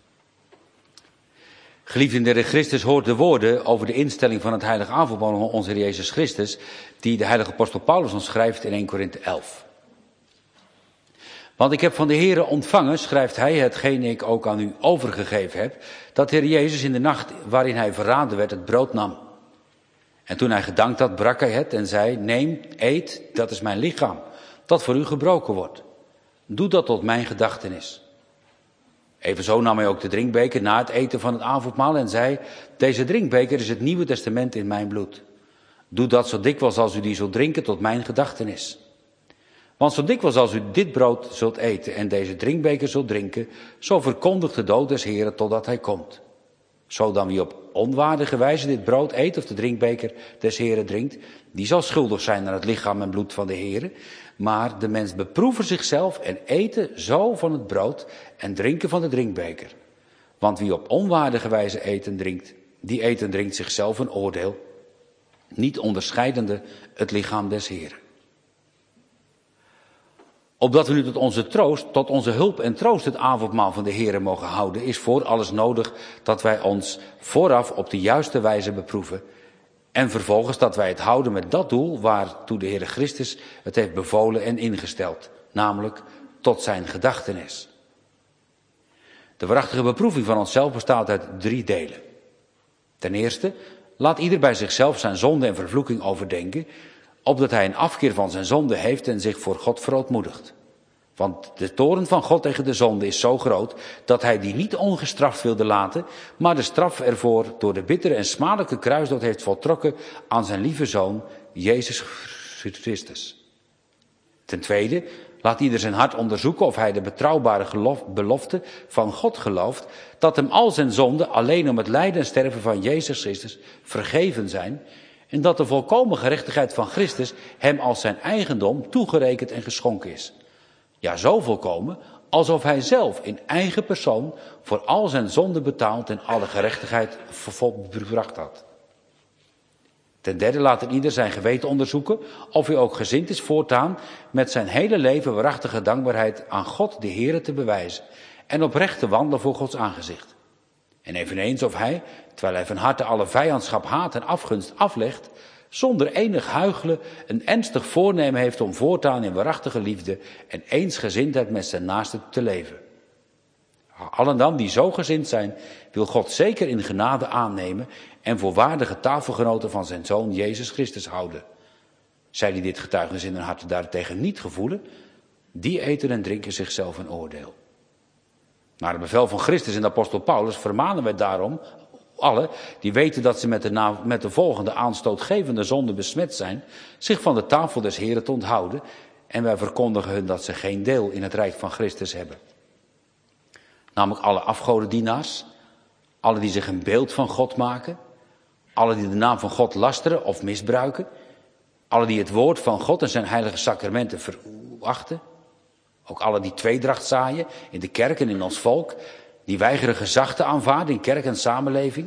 Geliefden in de Heer Christus, hoort de woorden over de instelling van het heilige avondmaal van onze Heer Jezus Christus, die de heilige apostel Paulus ons schrijft in 1 Korinthe 11. Want ik heb van de Heere ontvangen, schrijft hij, hetgeen ik ook aan u overgegeven heb, dat de Heer Jezus in de nacht waarin hij verraden werd het brood nam. En toen hij gedankt had, brak hij het en zei, neem, eet, dat is mijn lichaam, dat voor u gebroken wordt. Doe dat tot mijn gedachtenis. Evenzo nam hij ook de drinkbeker na het eten van het avondmaal en zei, deze drinkbeker is het Nieuwe Testament in mijn bloed. Doe dat zo dikwijls als u die zult drinken tot mijn gedachtenis. Want zo dikwijls als u dit brood zult eten en deze drinkbeker zult drinken, zo verkondigt de dood des Heren totdat hij komt. Zo dan wie op onwaardige wijze dit brood eet of de drinkbeker des Heren drinkt, die zal schuldig zijn aan het lichaam en bloed van de Heren. Maar de mens beproeven zichzelf en eten zo van het brood en drinken van de drinkbeker. Want wie op onwaardige wijze eten drinkt, die eet en drinkt zichzelf een oordeel, niet onderscheidende het lichaam des Heren. Opdat we nu tot onze hulp en troost het avondmaal van de Heere mogen houden, is voor alles nodig dat wij ons vooraf op de juiste wijze beproeven. En vervolgens dat wij het houden met dat doel waartoe de Heere Christus het heeft bevolen en ingesteld. Namelijk tot zijn gedachtenis. De waarachtige beproeving van onszelf bestaat uit 3 delen. Ten eerste, laat ieder bij zichzelf zijn zonde en vervloeking overdenken, opdat hij een afkeer van zijn zonde heeft en zich voor God verootmoedigt. Want de toorn van God tegen de zonde is zo groot, dat hij die niet ongestraft wilde laten, maar de straf ervoor door de bittere en smadelijke kruisdood heeft voltrokken aan zijn lieve Zoon, Jezus Christus. Ten tweede, laat ieder zijn hart onderzoeken of hij de betrouwbare belofte van God gelooft, dat hem al zijn zonden alleen om het lijden en sterven van Jezus Christus vergeven zijn, en dat de volkomen gerechtigheid van Christus hem als zijn eigendom toegerekend en geschonken is. Ja, zo volkomen, alsof hij zelf in eigen persoon voor al zijn zonden betaald en alle gerechtigheid volbracht had. Ten derde, laat ieder zijn geweten onderzoeken of hij ook gezind is voortaan met zijn hele leven waarachtige dankbaarheid aan God de Heere te bewijzen en oprecht te wandelen voor Gods aangezicht. En eveneens of hij, terwijl hij van harte alle vijandschap, haat en afgunst aflegt, zonder enig huichelen een ernstig voornemen heeft om voortaan in waarachtige liefde en eensgezindheid met zijn naaste te leven. Allen dan die zo gezind zijn, wil God zeker in genade aannemen en voor waardige tafelgenoten van zijn Zoon Jezus Christus houden. Zij die dit getuigenis in hun hart daartegen niet gevoelen, die eten en drinken zichzelf een oordeel. Naar het bevel van Christus en de apostel Paulus vermanen wij daarom alle die weten dat ze met de volgende aanstootgevende zonde besmet zijn, zich van de tafel des Heren te onthouden, en wij verkondigen hun dat ze geen deel in het rijk van Christus hebben. Namelijk alle afgodendienaars, alle die zich een beeld van God maken, alle die de naam van God lasteren of misbruiken, alle die het woord van God en zijn heilige sacramenten verachten, ook alle die tweedracht zaaien in de kerk en in ons volk, die weigeren gezag te aanvaarden in kerk en samenleving.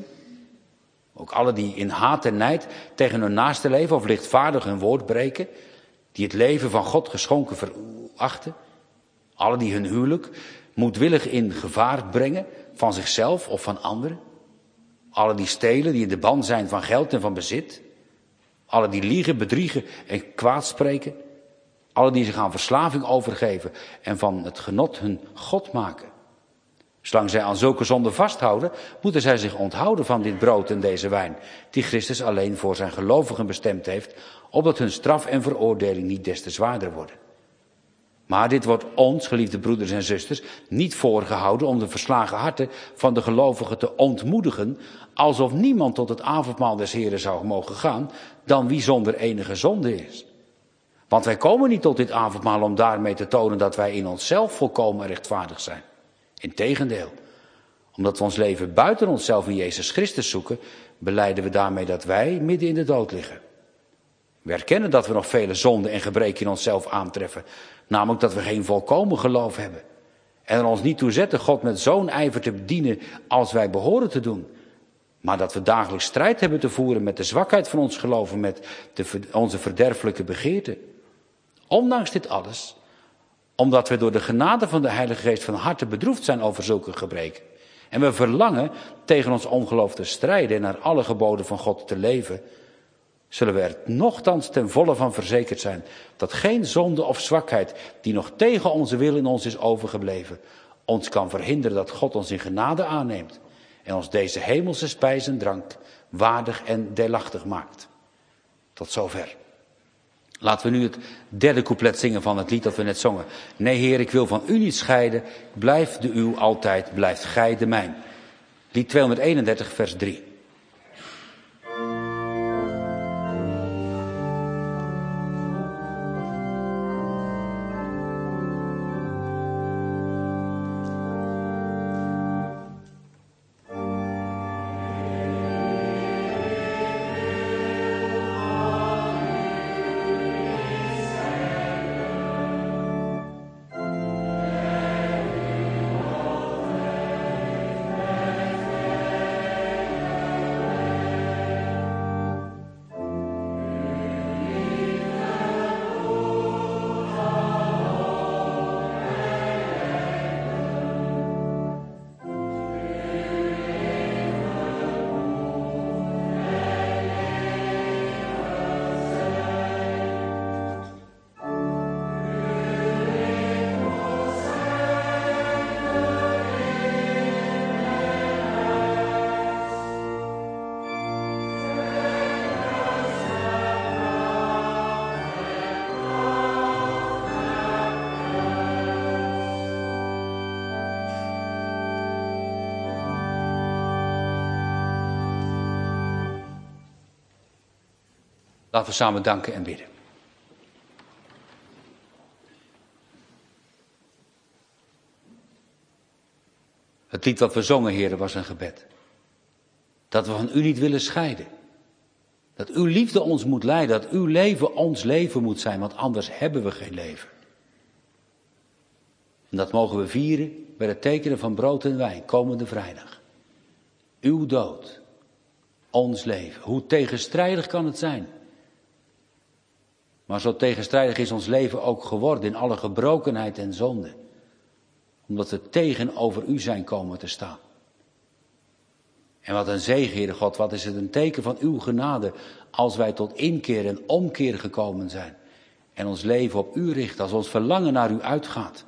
Ook alle die in haat en nijd tegen hun naaste leven of lichtvaardig hun woord breken, die het leven van God geschonken verachten. Alle die hun huwelijk moedwillig in gevaar brengen van zichzelf of van anderen. Alle die stelen, die in de ban zijn van geld en van bezit. Alle die liegen, bedriegen en kwaad spreken. Alle die zich aan verslaving overgeven en van het genot hun God maken. Zolang zij aan zulke zonden vasthouden, moeten zij zich onthouden van dit brood en deze wijn, die Christus alleen voor zijn gelovigen bestemd heeft, opdat hun straf en veroordeling niet des te zwaarder worden. Maar dit wordt ons, geliefde broeders en zusters, niet voorgehouden om de verslagen harten van de gelovigen te ontmoedigen, alsof niemand tot het avondmaal des Heren zou mogen gaan, dan wie zonder enige zonde is. Want wij komen niet tot dit avondmaal om daarmee te tonen dat wij in onszelf volkomen rechtvaardig zijn. Integendeel, omdat we ons leven buiten onszelf in Jezus Christus zoeken, belijden we daarmee dat wij midden in de dood liggen. We erkennen dat we nog vele zonden en gebreken in onszelf aantreffen, namelijk dat we geen volkomen geloof hebben. En er ons niet toe zetten God met zo'n ijver te bedienen als wij behoren te doen. Maar dat we dagelijks strijd hebben te voeren met de zwakheid van ons geloof en met onze verderfelijke begeerten. Ondanks dit alles, Omdat we door de genade van de Heilige Geest van harte bedroefd zijn over zulke gebreken. En we verlangen tegen ons ongeloof te strijden en naar alle geboden van God te leven. Zullen we er nochtans ten volle van verzekerd zijn dat geen zonde of zwakheid die nog tegen onze wil in ons is overgebleven, ons kan verhinderen dat God ons in genade aanneemt en ons deze hemelse spijs en drank waardig en deelachtig maakt. Tot zover. Laten we nu het derde couplet zingen van het lied dat we net zongen. Nee, Heer, ik wil van u niet scheiden, blijf de uw altijd, blijft gij de mijn. Lied 231, vers 3. Laten we samen danken en bidden. Het lied wat we zongen, Heer, was een gebed. Dat we van u niet willen scheiden. Dat uw liefde ons moet leiden, dat uw leven ons leven moet zijn, want anders hebben we geen leven. En dat mogen we vieren bij het tekenen van brood en wijn, komende vrijdag. Uw dood, ons leven. Hoe tegenstrijdig kan het zijn? Maar zo tegenstrijdig is ons leven ook geworden in alle gebrokenheid en zonde. Omdat we tegenover u zijn komen te staan. En wat een zegen, Heere God, wat is het een teken van uw genade als wij tot inkeer en omkeer gekomen zijn. En ons leven op u richten, als ons verlangen naar u uitgaat.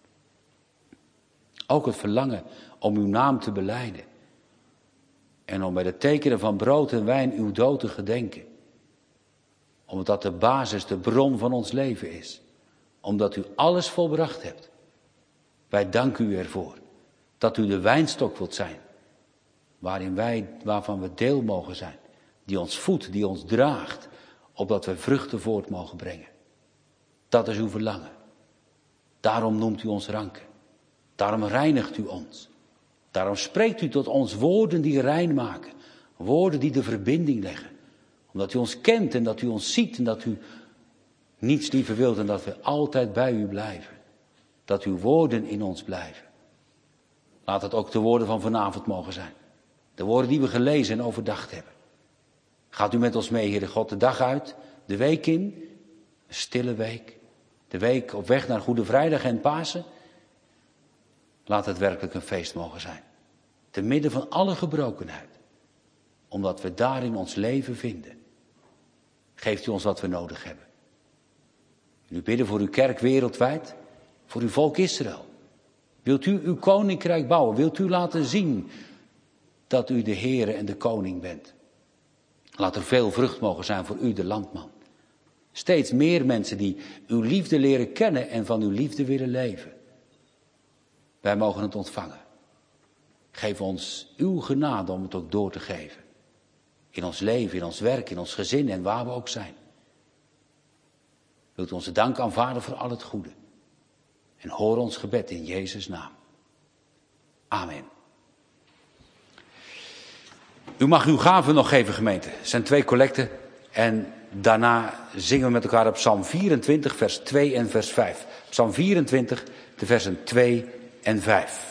Ook het verlangen om uw naam te belijden. En om bij de tekenen van brood en wijn uw dood te gedenken. Omdat dat de basis, de bron van ons leven is. Omdat u alles volbracht hebt. Wij danken u ervoor. Dat u de wijnstok wilt zijn. Waarvan we deel mogen zijn. Die ons voedt, die ons draagt. Opdat we vruchten voort mogen brengen. Dat is uw verlangen. Daarom noemt u ons ranken. Daarom reinigt u ons. Daarom spreekt u tot ons woorden die rein maken. Woorden die de verbinding leggen. Omdat u ons kent en dat u ons ziet en dat u niets liever wilt dan dat we altijd bij u blijven. Dat uw woorden in ons blijven. Laat het ook de woorden van vanavond mogen zijn. De woorden die we gelezen en overdacht hebben. Gaat u met ons mee, Heere God, de dag uit, de week in. Een stille week. De week op weg naar Goede Vrijdag en Pasen. Laat het werkelijk een feest mogen zijn. Te midden van alle gebrokenheid. Omdat we daarin ons leven vinden. Geeft u ons wat we nodig hebben. Nu bidden voor uw kerk wereldwijd. Voor uw volk Israël. Wilt u uw koninkrijk bouwen? Wilt u laten zien dat u de Heere en de koning bent? Laat er veel vrucht mogen zijn voor u, de landman. Steeds meer mensen die uw liefde leren kennen en van uw liefde willen leven. Wij mogen het ontvangen. Geef ons uw genade om het ook door te geven. In ons leven, in ons werk, in ons gezin en waar we ook zijn. Wilt u onze dank aanvaarden voor al het goede. En hoor ons gebed in Jezus' naam. Amen. U mag uw gaven nog geven, gemeente. Het zijn 2 collecten. En daarna zingen we met elkaar op Psalm 24, vers 2 en vers 5. Psalm 24, de versen 2 en 5.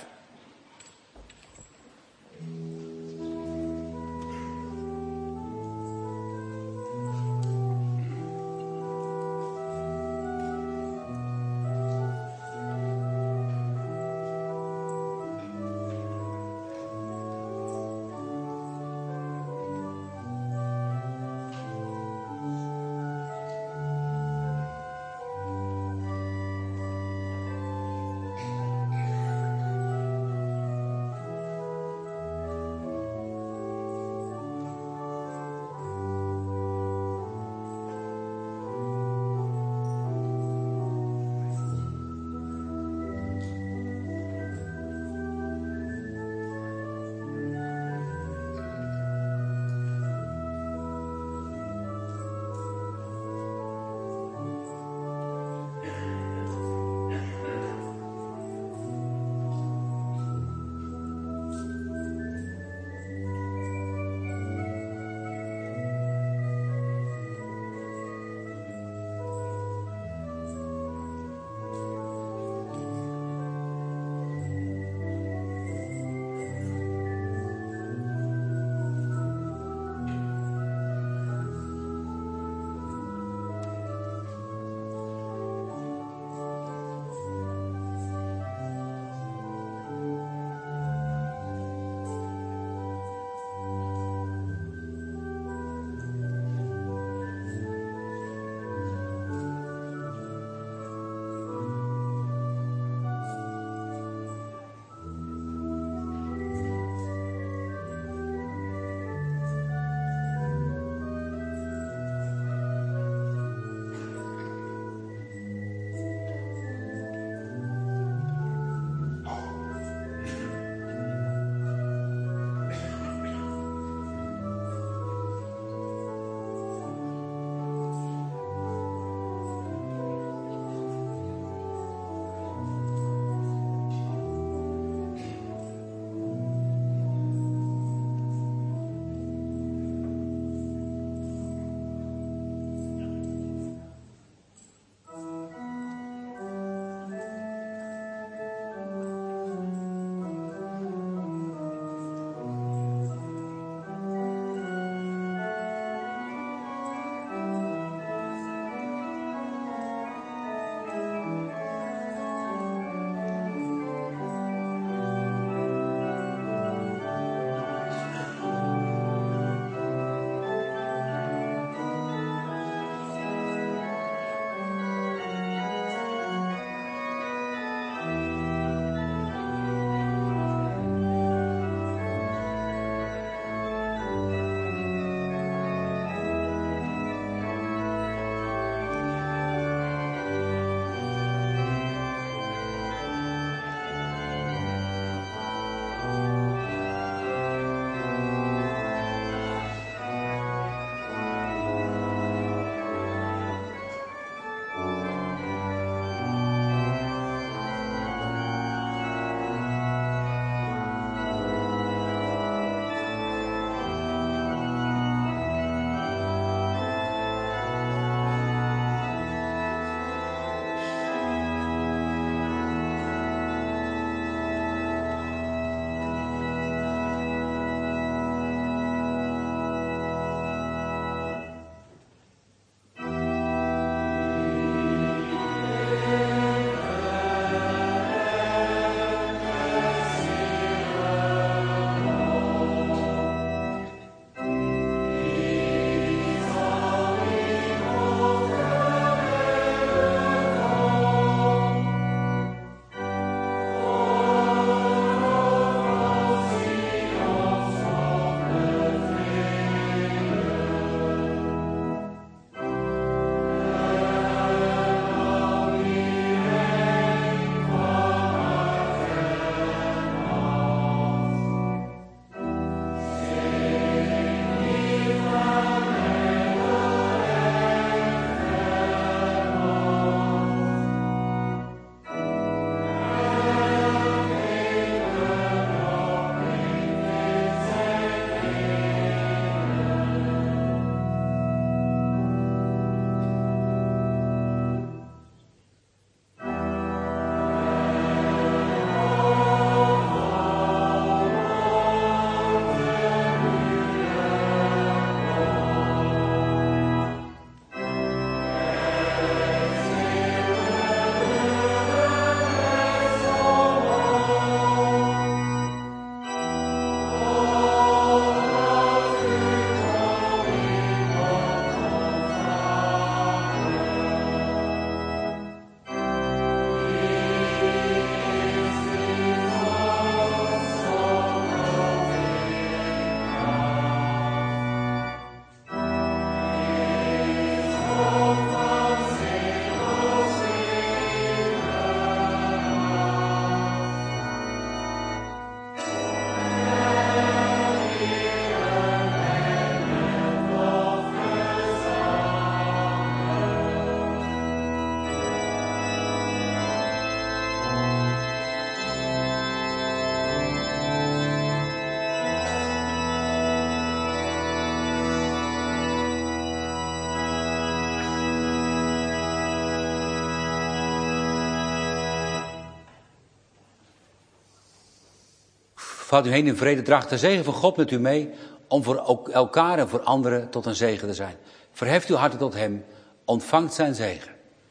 Vaart u heen in vrede, draagt de zegen van God met u mee, om voor elkaar en voor anderen tot een zegen te zijn. Verheft uw harten tot hem, ontvangt zijn zegen.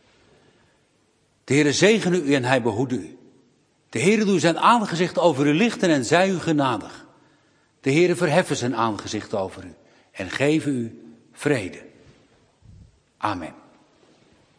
De Heere zegene u en hij behoede u. De Heere doe zijn aangezicht over u lichten en zij u genadig. De Heere verheffen zijn aangezicht over u en geven u vrede. Amen.